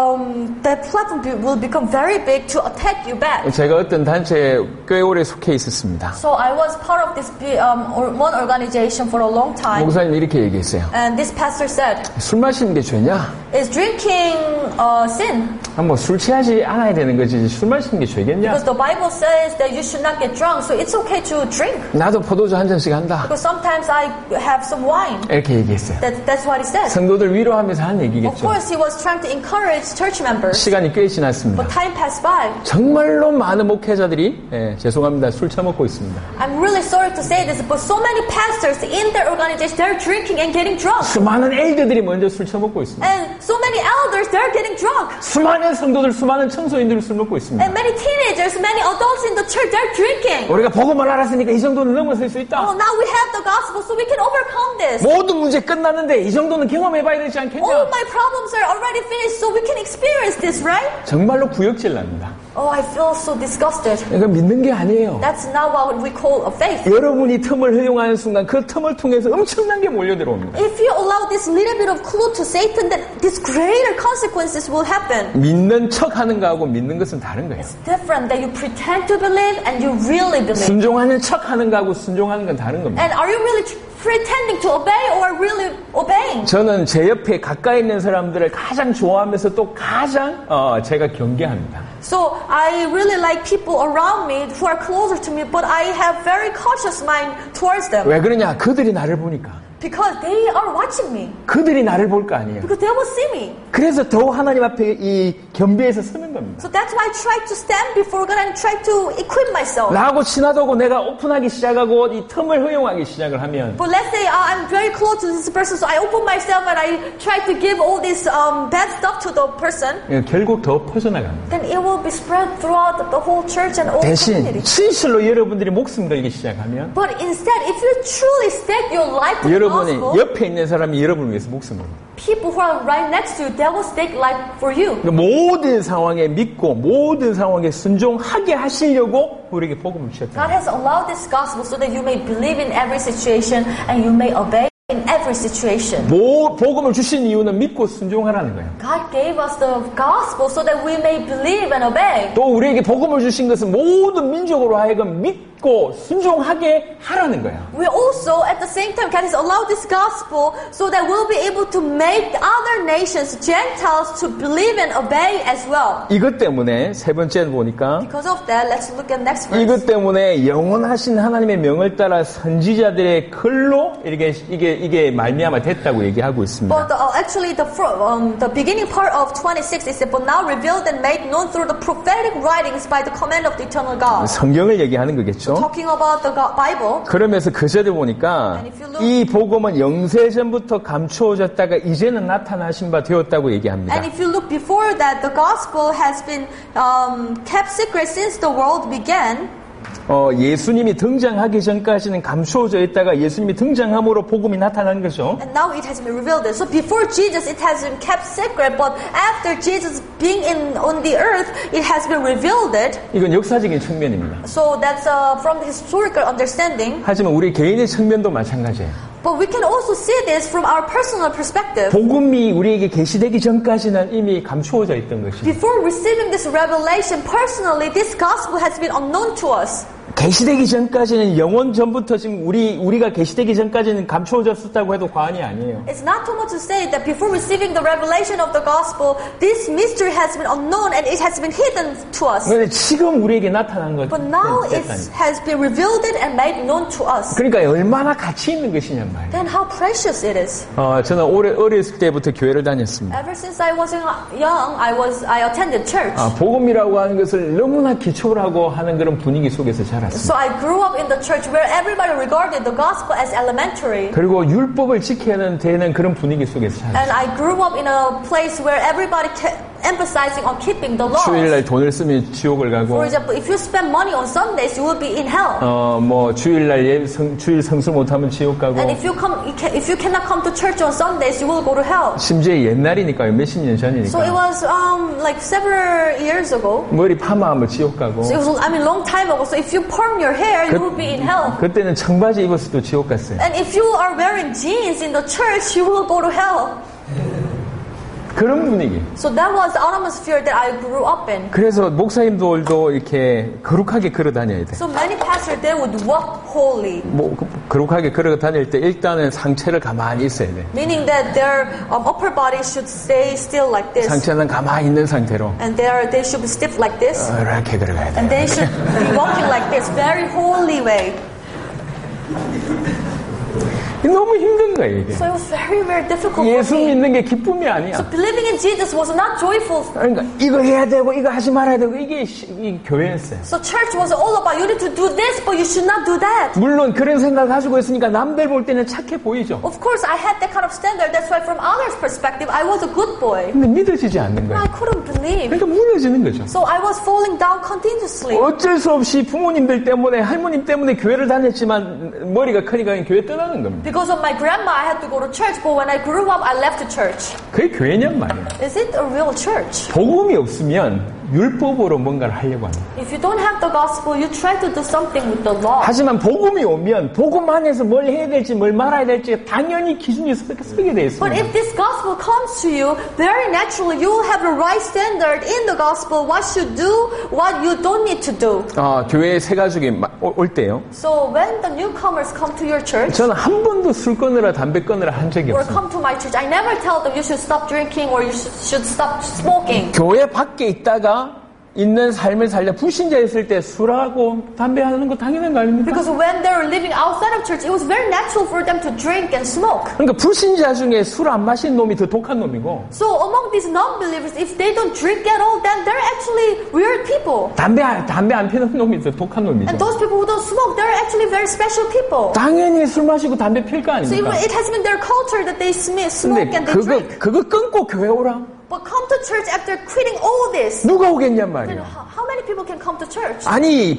um, that platform be- will become very big to attack you back. 제가 어떤 단체에 꽤 오래 속해 있었습니다. So I was part of this bi- um, or one organization for a long time. 목사님 이렇게 얘기했어요. And this pastor said, 술 마시는 게 죄냐? is drinking uh, sin? 뭐 술 취하지 않아야 되는 거지 술 마시는 게 죄겠냐? Because the Bible says that you should not get drunk, so it's okay to drink. 나도 포도주 한 잔씩 한다. Because sometimes I have some wine. 이렇게 얘기했어요. That, that's what he said. 성도들 위로하면서 한 Of 얘기겠죠. course, he was trying to encourage church members. 시간이 꽤 지났습니다. But time passed by. 정말로 많은 목회자들이 예, 죄송합니다. 술 처먹고 있습니다. I'm really sorry to say this, but so many pastors in their organization, they're drinking and getting drunk. 수많은 엘더들이 먼저 술 처먹고 있습니다. And so many elders, they're getting drunk. 수많은 성도들, 수많은 청소인들이 술 먹고 있습니다. And many teenagers, many adults in the church, they're drinking. 우리가 복음을 알았으니까 이 정도는 넘어설 수 있다. Oh, now we have the gospel, so we can overcome this. 모든 문제 끝났는데 이 정도는 경험해봐야 되지 않겠냐? All my problems are already finished, so we we can experience this, right? 정말로 구역질 납니다. Oh, I feel so disgusted. 이건 믿는 게 아니에요. That's not what we call a faith. 여러분이 틈을 허용하는 순간 그 틈을 통해서 엄청난 게 몰려 들어옵니다. If you allow this little bit of clue to Satan, then these greater consequences will happen. 믿는 척하는 거하고 믿는 것은 다른 거예요. It's different that you pretend to believe and you really believe. 순종하는 척하는 거하고 순종하는 건 다른 겁니다. And are you really pretending to obey or really obeying? 저는 제 옆에 가까이 있는 사람들을 가장 좋아하면서 또 가장 어, 제가 경계합니다. So I really like people around me who are closer to me, but I have very cautious mind towards them. 왜 그러냐? 그들이 나를 보니까. Because they are watching me. 그들이 나를 볼 거 아니에요. Because they will see me. 그래서 더 하나님 앞에 이 겸비해서 서는 겁니다. So that's why I try to stand before God and try to equip myself. 나하고 친하다고 내가 오픈하기 시작하고 이 틈을 허용하기 시작을 하면 But let's say uh, I'm very close to this person, so I open myself and I try to give all this um, bad stuff to the person. 결국 더 퍼져나갑니다. Then it will be spread throughout the whole church and all 대신 community. 진실로 여러분들이 목숨 걸기 시작하면 But instead, if you truly stake your life to the 여러분이 gospel, 옆에 있는 사람이 여러분을 위해서 목숨을 걸어요. people who are right next to you, they will stake life for you. 모든 상황에 믿고 모든 상황에 순종하게 하시려고 우리에게 복음을 God 주셨다. has allowed this gospel so that you may believe in every situation and you may obey in every situation. 모, 복음을 주신 이유는 믿고 순종하라는 거예요. God gave us the gospel so that we may believe and obey. 또 우리에게 복음을 주신 것은 모든 민족으로 하여금 믿고 순종하게 하라는 거예요. We also, at the same time, God has allowed this gospel so that we'll be able to make other nations, Gentiles, to believe and obey as well. 이것 때문에 세 번째 보니까 Because of that, let's look at next verse. 이것 때문에 영원하신 하나님의 명을 따라 선지자들의 글로 이렇게 이게 이게 말미암아 됐다고 얘기하고 있습니다. But uh, actually, the um, the beginning part of twenty-six is but now revealed and made known through the prophetic writings by the command of the eternal God. 성경을 얘기하는 거겠죠. Talking about the God, Bible. 그러면서 그 절을 보니까 이 복음은 영세 전부터 감추어졌다가 이제는 나타나신 바 되었다고 얘기합니다. And if you look before that, the gospel has been um, kept secret since the world began. 어, 예수님이 등장하기 전까지는 감추어져 있다가 예수님이 등장함으로 복음이 나타난 거죠. And now it has been revealed. So before Jesus, it has been kept secret, but after Jesus being in on the earth, it has been revealed. 이건 역사적인 측면입니다. So that's uh, from the historical understanding. 하지만 우리 개인의 측면도 마찬가지예요. But we can also see this from our personal perspective. 복음이 우리에게 계시되기 전까지는 이미 감추어져 있던 것입니다. Before receiving this revelation personally, this gospel has been unknown to us. 계시되기 전까지는 영원 전부터 지금 우리 우리가 계시되기 전까지는 감추어졌었다고 해도 과언이 아니에요. It's not too much to say that before receiving the revelation of the gospel, this mystery has been unknown and it has been hidden to us. 그런데 지금 우리에게 나타난 것. But now it has been revealed and made known to us. 그러니까 얼마나 가치 있는 것이냔 말이에요. Then how precious it is. 어, 저는 오래 어렸을 때부터 교회를 다녔습니다. Ever since I was young, I was I attended church. 아, 복음이라고 하는 것을 너무나 기초라고 하는 그런 분위기 속에서 자랐습니다. So I grew up in the church where everybody regarded the gospel as elementary. 그리고 율법을 지켜야 되는 그런 분위기 속에서 자랐습니다. And I grew up in a place where everybody kept emphasizing on keeping the laws. 주일날 돈을 쓰면 지옥을 가고. For example, if you spend money on Sundays, you will be in hell. 어, 뭐 주일날 예, 성, 주일 성수 못하면 지옥 가고. And if you come, if you cannot come to church on Sundays, you will go to hell. 심지어 옛날이니까요, 몇십 년 전이니까. So it was um like several years ago. 머리 파마하면 지옥 가고. So it was, I mean, long time ago. So if you perm your hair, you 그, will be in hell. 그때는 청바지 입었어도 지옥 갔어요. And if you are wearing jeans in the church, you will go to hell. 그런 분위기. So that was the atmosphere that I grew up in. 그래서 목사님들도 이렇게 거룩하게 걸어 다녀야 돼. So many pastors they would walk holy. 뭐 거룩하게 걸어 다닐 때 일단은 상체를 가만히 있어야 돼. Meaning that their um, upper body should stay still like this. 상체는 가만히 있는 상태로. And they are they should be stiff like this. 어, 이렇게 걸어가야 돼. And they should be walking like this, very holy way. 너무 힘든 거예요, 이게. So it was very, very difficult 예수 for me. 믿는 게 기쁨이 아니야. So believing in Jesus was not joyful. 그러니까 이거 해야 되고 이거 하지 말아야 되고 이게, 이게 교회였어요. So church was all about you need to do this, but you should not do that. 물론 그런 생각을 가지고 있으니까 남들 볼 때는 착해 보이죠. Of course, I had that kind of standard. That's why from others' perspective, I was a good boy. 근데 믿어지지 않는 거예요. I couldn't believe. 그러니까 무너지는 거죠. So I was falling down continuously. 어쩔 수 없이 부모님들 때문에 할머님 때문에 교회를 다녔지만 머리가 크니까 교회 떠나는 겁니다. Because of my grandma, I had to go to church. But when I grew up, I left the church. 그게 교회냔 말이에요. Is it a real church? 복음이 없으면 율법으로 뭔가를 하려고 합니다. If you don't have the gospel, you try to do something with the law. 하지만 복음이 오면 복음 안에서 뭘 해야 될지 뭘 말아야 될지 당연히 기준이 서게 돼 있습니다. But if this gospel comes to you, very naturally you will have the right standard in the gospel. What you do, what you don't need to do. 아, 교회에 새 가족이 올 때요. So when the newcomers come to your church, 저는 한 번도 술 끊으라 담배 끊으라 한 적이 or 없어요. come to my church, I never tell them you should stop drinking or you should, should stop smoking. 교회 밖에 있다가 있는 삶을 살려 불신자 있을 때 술하고 담배 하는 거 당연한 거 아닙니까? Because when they were living outside of church, it was very natural for them to drink and smoke. 그러니까 불신자 중에 술 안 마신 놈이 더 독한 놈이고. So among these non-believers, if they don't drink at all, then they're actually weird people. 담배 담배 안 피는 놈이 더 독한 놈이죠. And those people who don't smoke, they're actually very special people. 당연히 술 마시고 담배 필 거 So 아닙니까? it has been their culture that they smoke 근데 and they 그거 drink. 그거 끊고 교회 오라? But come to church after quitting all this. 누가 오겠냔 Then 말이야. how, how many people can come to church? 아니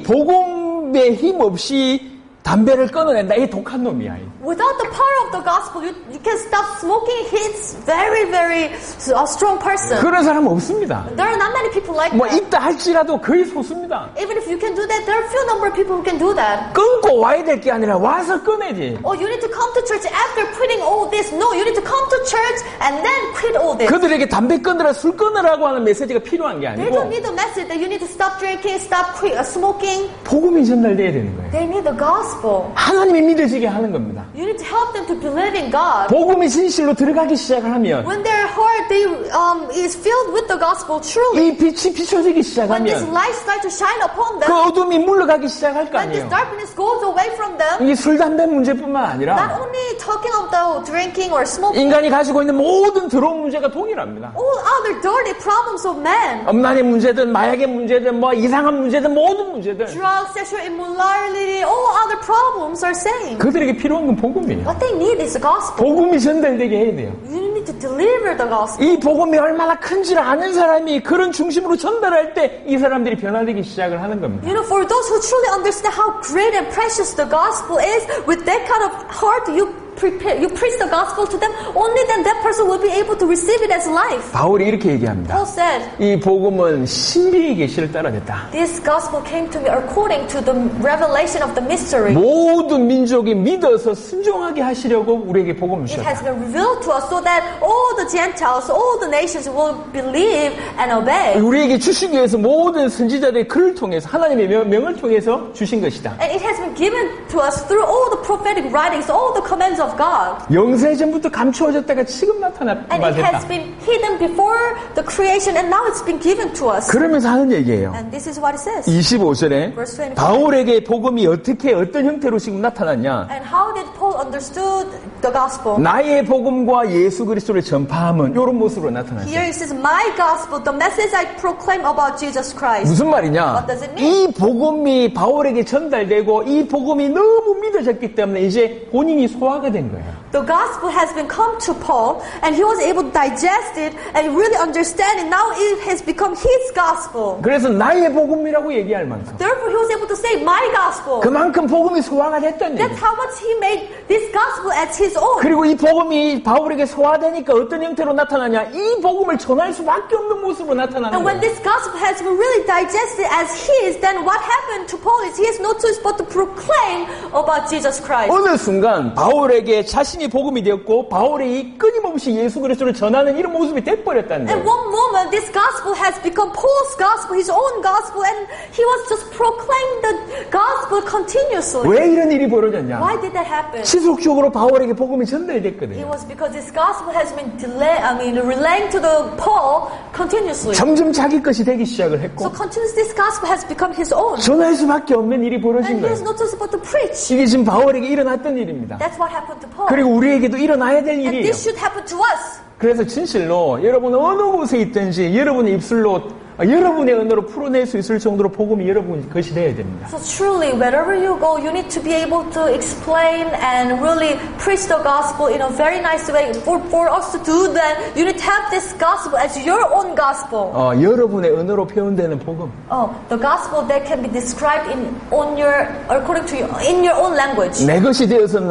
복음의 힘 없이 담배를 끊어낸다. 이 독한 놈이야. Without the power of the gospel, you, you can stop smoking. He's very, very uh, strong person. 그런 사람 없습니다. There are not many people like 뭐 that. 있다 할지라도 거의 소수입니다. Even if you can do that, there are few number of people who can do that. 끊고 와야 될 게 아니라 와서 끊어야지. Oh, you need to come to church after quitting all this. No, you need to come to church and then quit all this. 그들에게 담배 끊으라 술 끊으라고 하는 메시지가 필요한 게 They 아니고 don't need the message that you need to stop drinking, stop quit, uh, smoking. 복음이 전달돼야 되는 거예요. They need the gospel. 하나님이 믿어지게 하는 겁니다. You need to help them to believe in God. 복음이 진실로 들어가기 시작을 하면 When their heart they, um, is filled with the gospel truly, 이 빛이 비춰지기 when this 시작하면 light starts to shine upon 그 them, 어둠이 물러가기 시작할 거 when this 아니에요. darkness goes away from them, 이 술, 담배 문제뿐만 not 아니라 only talking of the drinking or smoking, 인간이 가지고 있는 모든 더러운 문제가 동일합니다. all other dirty problems of man, 엄란의 문제든 마약의 문제든 뭐 이상한 문제든 모든 문제든 drugs, sexual immorality, all other problems are same. 그들에게 필요한 건 복음이에요. What they need is the gospel. 복음이 전달되게 해야 돼요. You need to deliver the gospel. 이 복음이 얼마나 큰지를 아는 사람이 그런 중심으로 전달할 때 이 사람들이 변화되기 시작을 하는 겁니다. You know, for those who truly understand how great and precious the gospel is, with that kind of heart, you prepare, you preach the gospel to them, only then that person will be able to receive it as life. 바울이 이렇게 얘기합니다. Paul said, 이 복음은 신비의 계시를 따라냈다. this gospel came to me according to the revelation of the mystery. 모든 민족이 믿어서 순종하게 하시려고 우리에게 복음을 It has 주셨다. been revealed to us so that all the Gentiles, all the nations will believe and obey. 우리에게 주시기 위해서 모든 선지자들의 글을 통해서 하나님의 명, 명을 통해서 주신 것이다. And it has been given to us through all the prophetic writings, all the commands of God. 영세전부터 감추어졌다가 지금 나타났다. And it has been hidden before the creation and now it's been given to us. 그러면서 하는 얘기예요. And this is what it says. 이십오 절에 Verse twenty-five. 바울에게 복음이 어떻게 어떤 형태로 지금 나타났냐. And how did Paul understood the gospel? 나의 복음과 예수 그리스도를 전파함은 이런 모습으로 나타났어요. Here it says, my gospel, the message I proclaim about Jesus Christ. 무슨 말이냐? What does it mean? 이 복음이 바울에게 전달되고 이 복음이 너무 믿어졌기 때문에 이제 본인이 소화가 된 거예요. The gospel has been come to Paul and he was able to digest it and really understand it. Now it has become his gospel. 그래서 나의 복음이라고 얘기할 만큼 Therefore he was able to say my gospel. 그만큼 복음이 소화가 됐다는 That's 얘기예요. how much he made this gospel as his own. 그리고 이 복음이 바울에게 소화되니까 어떤 형태로 나타나냐? 이 복음을 전할 수밖에 없는 모습으로 나타나는 And when 거예요. this gospel has been really digested as his, then what happened to Paul is he has no choice but to proclaim about Jesus Christ. 어느 순간 바울에게 자신이 복음이 되었고 바울이 끊임없이 예수 그리스도를 전하는 이런 모습이 돼버렸다는 At 거예요. one moment, this gospel has become Paul's gospel, his own gospel, and he was just proclaiming the gospel continuously. 왜 이런 일이 벌어졌냐? Why did that happen? 지속적으로 바울에게 복음이 It 전달됐거든요. was because this gospel has been delay, I mean, relaying to the Paul continuously. 점점 자기 것이 되기 시작을 So 했고 continuously, this gospel has become his own, 전할 수밖에 없는 일이 벌어진 and he has 거예요. no choice but to preach. 이게 지금 바울에게 일어났던 일입니다. That's what happened to Paul, 그리고 우리에게도 일어나야 될 and 일이에요. this should happen to us. 그래서 진실로 여러분 어느 곳에 있든지 여러분의 입술로 여러분의 언어로 풀어낼 수 있을 정도로 복음이 여러분 것이 돼야 됩니다. So truly, wherever you go, you need to be able to explain and really preach the gospel in a very nice way. For, for us to do that, you need to have this gospel as your own gospel. 어, 여러분의 언어로 표현되는 복음. Oh, the gospel that can be described in on your according to you, in your own language. 내 것이 되어서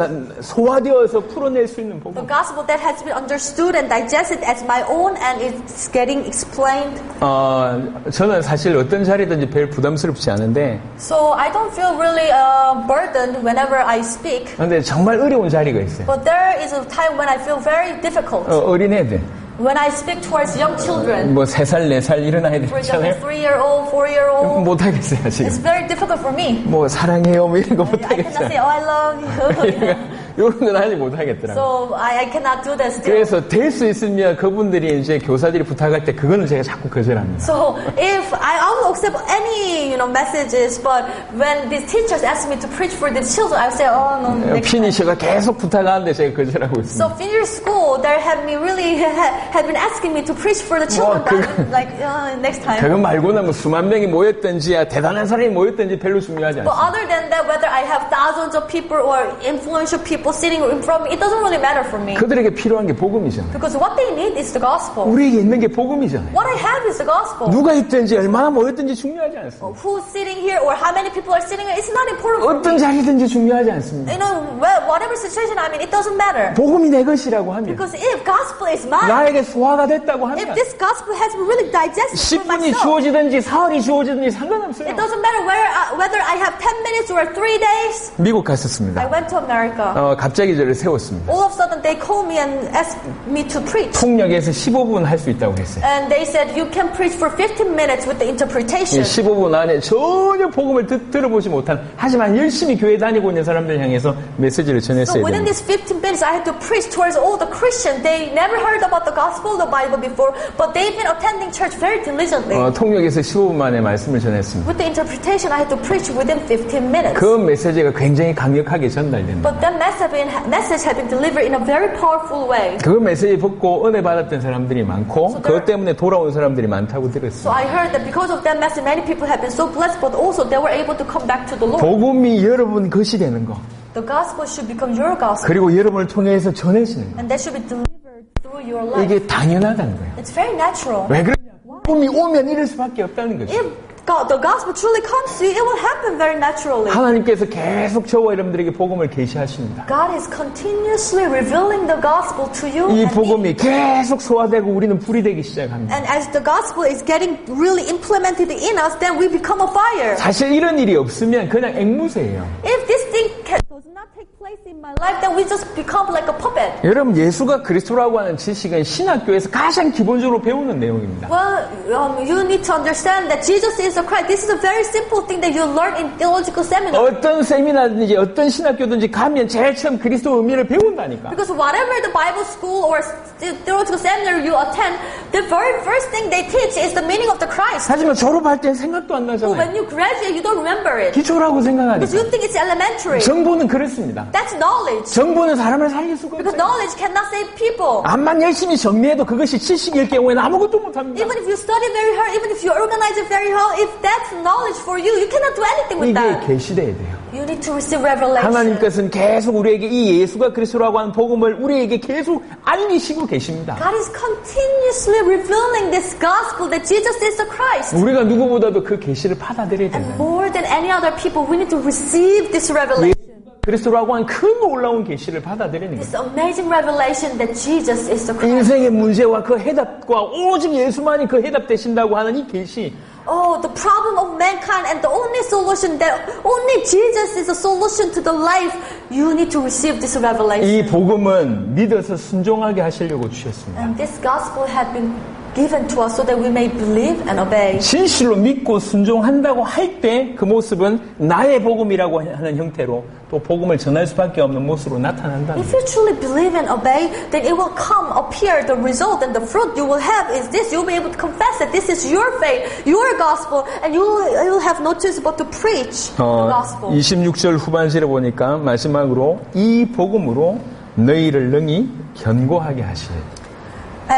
소화되어서 풀어낼 수 있는 복음. The gospel that has been understood and digested as my own and it's getting explained. 어, 저는 사실 어떤 자리든지 별 부담스럽지 않은데. So I don't feel really uh, burdened whenever I speak. 근데 정말 어려운 자리가 있어요. But there is a time when I feel very difficult. 어, 어린애들. When I speak towards young children. 뭐 세 살, 네 살 이런 아이들 For example, 있잖아요. three-year-old, four-year-old. 못 하겠어요 지금. It's very difficult for me. 뭐 사랑해요 뭐 이런 거 못 I cannot say, 하겠어요. oh, I love you. 이런 건 아직 못 하겠더라고요. So I, I cannot do that still. 그래서 될 수 있으면 그분들이 이제 교사들이 부탁할 때 그거는 제가 자꾸 거절합니다. So if I, I will accept any you know messages, but when these teachers ask me to preach for the children, I say, oh no, next time. 피니셔가 계속 부탁하는데 제가 거절하고 있습니다. So Finish School, they have me really have been asking me to preach for the children, 뭐, but 그건, like uh, next time. 그거 말고는 뭐 수만 명이 모였든지 대단한 사람이 모였든지 별로 중요하지 But 않습니다. other than that, whether I have thousands of people or influential people sitting in front of me, it doesn't really matter for me. 그들에게 필요한 게 복음이잖아요. Because what they need is the gospel. 우리에게 있는 게 복음이잖아요. What I have is the gospel. 누가 있든지 얼마나 모였든지 중요하지 않습니다. Who's sitting here or how many people are sitting here, it's not important for 어떤 me. 자리든지 중요하지 않습니다. You know, whatever situation I'm in, it doesn't matter. 복음이 내 것이라고 하면 Because if gospel is mine, 나에게 소화가 됐다고 하면 if this gospel has been really digested 십 for 분이 myself, 주어지든지 사흘이 주어지든지 상관없어요. it doesn't matter whether, uh, whether I have ten minutes or three days. 미국 I 갔었습니다. went to America. 어, 갑자기 저를 세웠습니다. All of a sudden they called me and asked me to preach. 통역에서 십오 분 할 수 있다고 했어요. And they said, you can preach for fifteen minutes with the interpretation. 십오 분 안에 전혀 복음을 듣, 들어보지 못한 하지만 열심히 교회 다니고 있는 사람들 향해서 메시지를 So 전했어야 within 됩니다. these fifteen minutes, I had to preach towards all the Christians. They never heard about the gospel, the Bible before, but they've been attending church very diligently. 어, 통역에서 십오 분 만에 말씀을 전했습니다. With the interpretation, I had to preach within fifteen minutes. 그 메시지가 굉장히 강력하게 전달됩니다. But that message had been, message had been delivered in a very powerful way. 그 메시지 듣고 은혜 받았던 사람들이 많고 So there- 그것 때문에 돌아온 사람들이 많다고 So 들었어요. I heard that because of that message, many people have been so blessed, but also they were able to come back to the Lord. 복음이 여러분 것이 되는 거 The gospel should become your gospel, 그리고 여러분을 통해서 전해지는 거 and that should be delivered through your life. 이게 당연하다는 거예요. It's very natural. 왜 그러냐? 복음이 오면 이럴 수밖에 없다는 거죠. If God, the gospel truly comes to you, it will happen very naturally. 하나님께서 계속 저와 여러분들에게 복음을 계시하십니다. God is continuously revealing the gospel to you. 이 and 복음이 me. 계속 소화되고 우리는 불이 되기 시작합니다. And as the gospel is getting really implemented in us, then we become a fire. 사실 이런 일이 없으면 그냥 앵무새예요. If this thing can, does not take place in my life, then we just become like a puppet. 여러분 예수가 그리스도라고 하는 지식은 신학교에서 가장 기본적으로 배우는 내용입니다. Well, um, you need to understand that Jesus is the Christ. This is a very simple thing that you learn in theological seminar. 어떤 세미나든지 어떤 신학교든지 가면 제일 처음 그리스도 의미를 배운다니까. Because whatever the Bible school or theological seminar you attend, the very first thing they teach is the meaning of the Christ. 하지만 졸업할 땐 생각도 안 But 나잖아요. when you graduate, you don't remember it. 기초라고 Because 생각하니까. you think it's elementary. 정보는 그렇습니다. That's knowledge. 정보는 사람을 살릴 수가 Because 없어요. knowledge cannot save people. 암만 열심히 정리해도 그것이 지식일 경우에는 아무것도 못합니다. Even if you study very hard, even if you organize it very well, if that's knowledge for you, you cannot do anything with 이게 that. 계시돼야 돼요. You need to receive revelation. 하나님께서는 계속 우리에게 이 예수가 그리스도라고 하는 복음을 우리에게 계속 알리시고 계십니다. God is continuously revealing this gospel that Jesus is the Christ. 우리가 누구보다도 그 계시를 받아들여야 And 된다. more than any other people, we need to receive this revelation. 그리스도라고 하는 큰 놀라운 계시를 받아들이는 거예요. This amazing revelation that Jesus is the Christ. 인생의 문제와 그 해답과 오직 예수만이 그 해답 되신다고 하는 이 계시. Oh, the problem of mankind and the only solution that only Jesus is a solution to the life. You need to receive this revelation. 이 복음은 믿어서 순종하게 하시려고 주셨습니다. And this gospel had been given to us so that we may believe and obey. 진실로 믿고 순종한다고 할 때 그 모습은 나의 복음이라고 하는 형태로 또 복음을 전할 수밖에 없는 모습으로 나타난다. If you truly believe and obey, then it will come, appear, the result and the fruit you will have is this. You'll be able to confess that this is your faith, your gospel, and you will, you will have no choice but to preach the 어, gospel. 이십육 절 후반절에 보니까 마지막으로 이 복음으로 너희를 능히 견고하게 하시리.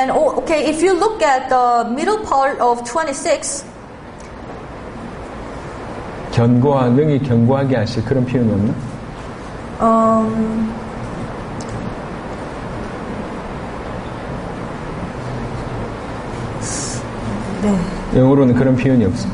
And oh, okay, if you look at the middle part of twenty-six, 견고하, 능히 견고하게 하실 그런 표현이 없나? um, 네. 영어로는 그런 표현이 없습니다.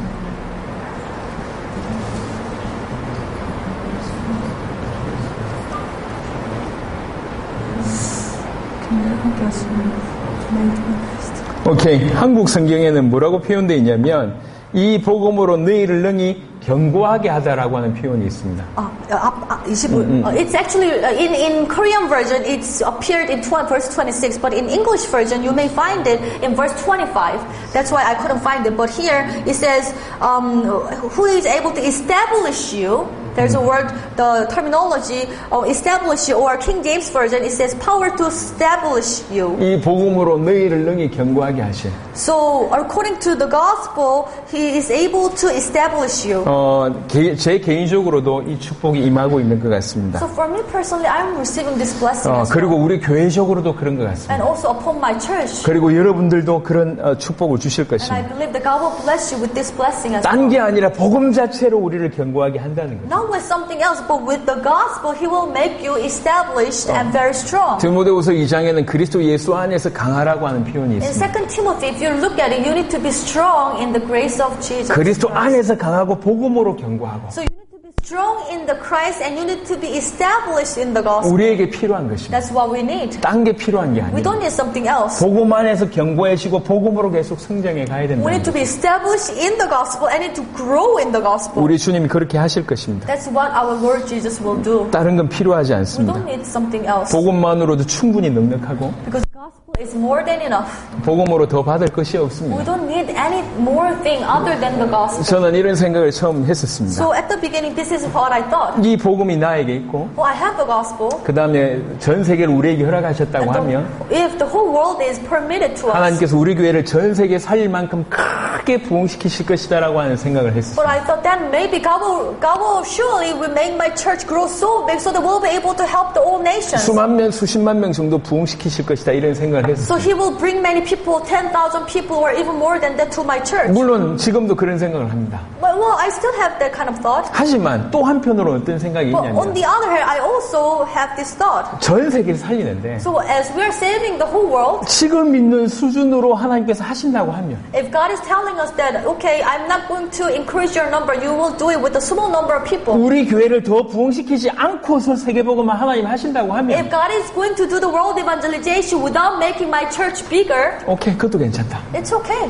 오케이. 한국 성경에는 뭐라고 표현되어 있냐면 이 복음으로 너희를 능히 견고하게 하다라고 하는 표현이 있습니다. Uh, uh, uh, uh, it's actually uh, in in Korean version it's appeared in tw- verse twenty-six, but in English version you may find it in verse twenty-five. That's why I couldn't find it. But here it says, um, "Who is able to establish you?" There's a word, the terminology of establish you, or King James version it says power to establish you. 이 복음으로 너희를 능히 견고하게 하실. So according to the gospel, He is able to establish you. 어, 개, 제 개인적으로도 이 축복이 임하고 있는 것 같습니다. So for me personally, I'm receiving this blessing. 어, as 그리고 well. 우리 교회적으로도 그런 것 And 같습니다. also upon my church. 그리고 여러분들도 그런 어, 축복을 주실 And I 것입니다. believe that God will bless you with this blessing as 딴 well. 게 아니라 복음 자체로 우리를 견고하게 한다는 거예요. Not with something else, but with the gospel, He will make you established and very strong. 디모데후서 이 장에는 그리스도 예수 안에서 강하라고 하는 표현이 In 있습니다. Second Timothy, if you look at it, you need to be strong in the grace of Jesus. 그리스도 Christ. 안에서 강하고 복음으로 견고하고 So you need to be strong in the Christ and you need to be established in the gospel. 우리에게 필요한 것입니다. That's what we need. 딴 게 필요한 게 We 아니에요. don't need something else. 복음 안에서 견고해지고 복음으로 계속 성장해 가야 된다. We need to be established in the gospel and need to grow in the gospel. 우리 주님이 그렇게 하실 것입니다. That's what our Lord Jesus will do. 다른 건 필요하지 We 않습니다. don't need something else. 복음만으로도 충분히 넉넉하고 Because the gospel is more than enough. 복음으로 더 받을 것이 We 없습니다. don't need any more thing other than the gospel. 저는 이런 생각을 처음 했었습니다. So at the beginning, this is what I thought. 이 복음이 나에게 있고 Oh, I have the gospel. 그 다음에 전 세계를 우리에게 허락하셨다고 And 하면 the, if the whole world is permitted to us. 하나님께서 우리 교회를 전 세계에 살릴 만큼 크게 부흥시키실 것이다라고 하는 생각을 But 했습니다. I thought that maybe God will, God will surely will make my church grow so big so that we'll be able to help the all nations. 수만 명, 수십만 명 정도 부흥시키실 것이다 이런 생각을 So 했었어요. He will bring many people, ten thousand people or even more than that to my church. 물론 지금도 그런 생각을 합니다. Well, well, I still have that kind of thought. 하지만 또 한편으로 어떤 생각이 But on 있냐면 the other hand, I also have this thought. 전 세계를 살리는데 So as we are saving the whole world, 지금 있는 수준으로 하나님께서 하신다고 하면 if God is telling us that, okay, I'm not going to increase your number, you will do it with a small number of people. 우리 교회를 더 부흥시키지 않고서 세계복음을 하나님 하신다고 하면 If God is going to do the world evangelization without making my church bigger, 오케이 그것도 괜찮다. it's okay.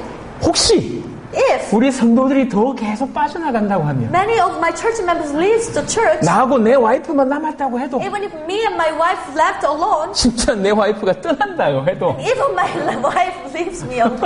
혹시 If 우리 성도들이 더 계속 빠져나간다고 하면 many of my church members leave the church, 나하고 내 와이프만 남았다고 해도 even if me and my wife left alone, 진짜 내 와이프가 떠난다고 해도 even my wife leaves me alone,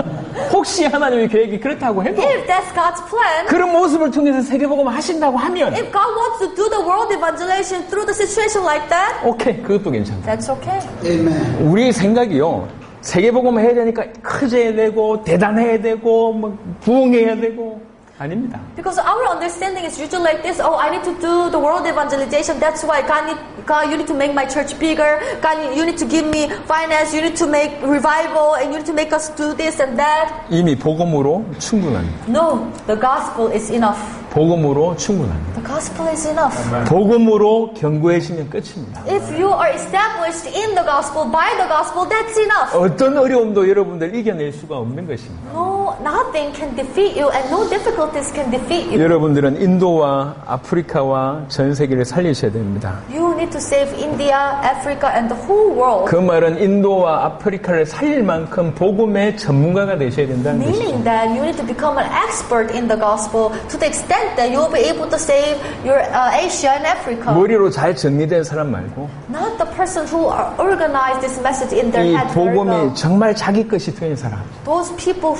혹시 하나님의 계획이 그렇다고 해도 if that's God's plan, 그런 모습을 통해서 세계복음을 하신다고 하면 if God wants to do the world evangelization through the situation like that, 오케이 그것도 괜찮다. that's okay. 우리의 생각이요 세계복음을 해야 되니까 크져야 되고 대단해야 되고 뭐 부흥해야 되고 아닙니다. Because our understanding is usually like this. Oh, I need to do the world evangelization. That's why God, need, God, you need to make my church bigger. God, you need to give me finance. You need to make revival, and you need to make us do this and that. 이미 복음으로 충분합니다. No, the gospel is enough. 복음으로 충분합니다. The gospel is enough. 복음으로 견고해지면 끝입니다. If you are established in the gospel, by the gospel, that's enough. 어떤 어려움도 여러분들 이겨낼 수가 없는 것입니다. No, nothing can defeat you, and no difficulties can defeat you. 여러분들은 인도와 아프리카와 전 세계를 살리셔야 됩니다. You need to save India, Africa, and the whole world. 그 말은 인도와 아프리카를 살릴 만큼 복음의 전문가가 되셔야 된다는 것이죠. Meaning that you need to become an expert in the gospel to the extent that you will be able to save your uh, Asia and Africa. 머리로 잘 정리된 사람 말고 Not the person who are organized this message in their 이 head very 복음이 well. 정말 자기 것이 된 사람. Those people who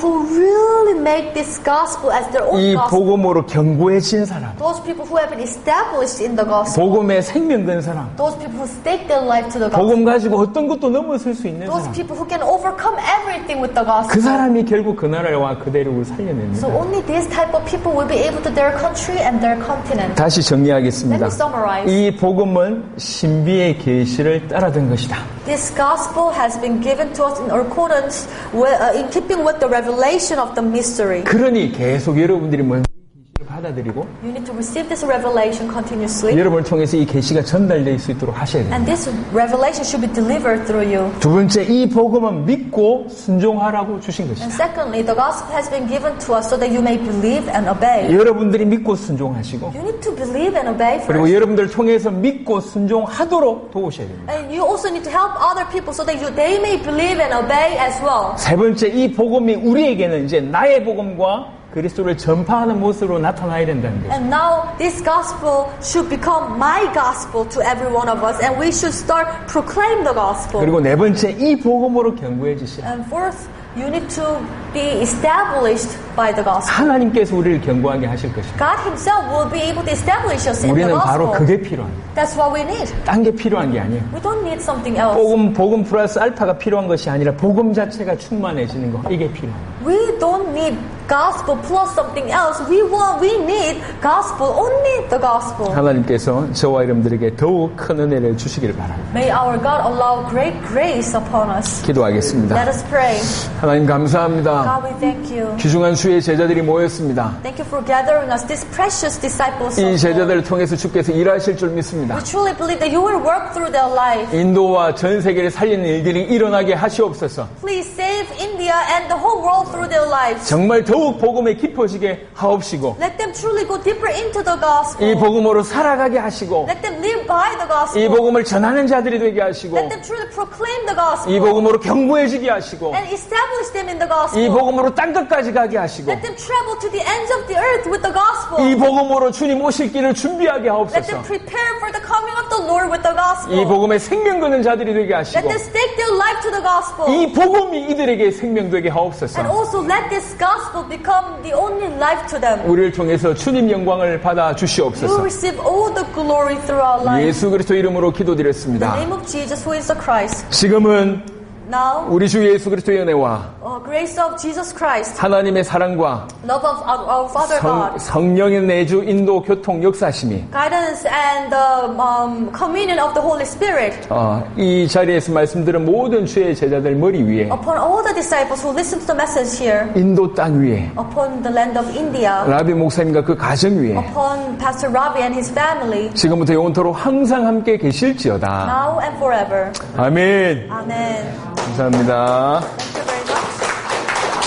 really make this gospel as their own 이 gospel. 복음으로 견고해진 사람, Those people who have been established in the gospel. 복음에 생명 든 사람, Those people who stake their life to the gospel. 복음 가지고 어떤 것도 넘어설 수 있는 Those 사람, people who can overcome everything with the gospel. 그 사람이 결국 그 나라와 그 대륙을 So 살려냅니다. only this type of people will be able to their country and their continent. 다시 Let 정리하겠습니다. me summarize. 이 복음은 신비의 계시를 따라든 것이다. This gospel has been given to us in accordance with, uh, in keeping with the revelation of the mystery. 그러니 계속 여러분들이 먼저 이 계시를 받아들이고 You need to receive this revelation continuously. 여러분을 통해서 이 계시가 전달될 수 있도록 하셔야 됩니다. And this revelation should be delivered through you. 두 번째, 이 복음은 믿고 순종하라고 주신 And 것이다. secondly, the gospel has been given to us so that you may believe and obey. 여러분들이 믿고 순종하시고 You need to believe and obey 그리고 first. 여러분들 통해서 믿고 순종하도록 도우셔야 됩니다. And you also need to help other people so that you, they may believe and obey as well. 세 번째, 이 복음이 우리에게는 이제 나의 복음과 그리스도를 전파하는 모습으로 나타나야 된다는 거예요. And now this gospel should become my gospel to every one of us, and we should start proclaim the gospel. 그리고 네 번째, 이 복음으로 견고해지시라. And fourth, you need to be established by the gospel. 하나님께서 우리를 견고하게 하실 것입니다. God Himself will be able to establish us in the 우리는 바로 gospel. 그게 필요합니다. That's what we need. 딴 게 필요한 게 아니에요. We don't need something else. 복음, 복음 플러스 알파가 필요한 것이 아니라 복음 자체가 충만해지는 거, 이게 필요합니다. We don't need gospel plus something else. We want, we need gospel, only the gospel. 하나님께서 저와 여러분들에게 더욱 큰 은혜를 주시기를 바랍니다. May our God allow great grace upon us. 기도하겠습니다. Let us pray. 하나님 감사합니다. God, we thank you. 귀중한 주의 제자들이 모였습니다. Thank you for gathering us, these precious disciples. 이 of God. 제자들을 통해서 주께서 일하실 줄 믿습니다. We truly believe that you will work through their life. 인도와 전 세계를 살리는 일들이 일어나게 하시옵소서. Please save India and the whole world through their lives. 정말 더욱 복음에 깊어지게 하옵시고 Let them truly go deeper into the gospel. 이 복음으로 살아가게 하시고 Let them live by the gospel. 이 복음을 전하는 자들이 되게 하시고 Let them truly proclaim the gospel. 이 복음으로 견고해지게 하시고 And establish them in the gospel. 이 복음으로 땅 끝까지 가게 하시고 Let them travel to the ends of the earth with the gospel. 이 복음으로 주님 오실 길을 준비하게 Let them 하옵소서. prepare for the coming of the Lord with the gospel. 이 복음에 생명 거는 자들이 되게 Let 하시고 them stake their life to the gospel. 이 복음이 이들에게 생명 되게 하옵소서. And also let this gospel become the only life to them. 우리를 통해서 주님 영광을 받아 You 주시옵소서. receive all the glory through our life. 예수 그리스도 이름으로 In the 기도드렸습니다. name of Jesus, who is the Christ. 지금은 Now, 우리 주 예수 그리스도의 은혜와 uh, grace of Jesus Christ, 하나님의 사랑과 love of our, our Father 성, God, 성령의 내주 인도 교통 역사심이 guidance and the um, communion of the Holy Spirit 어, 이 자리에서 말씀드린 모든 주의 제자들 머리 위에 upon all the disciples who listen to the message here, 인도 땅 위에 upon the land of India, 라비 목사님과 그 가정 위에 upon Pastor Ravi and his family, 지금부터 영원토록 항상 함께 계실지어다. now and forever. 아멘. Amen. 감사합니다.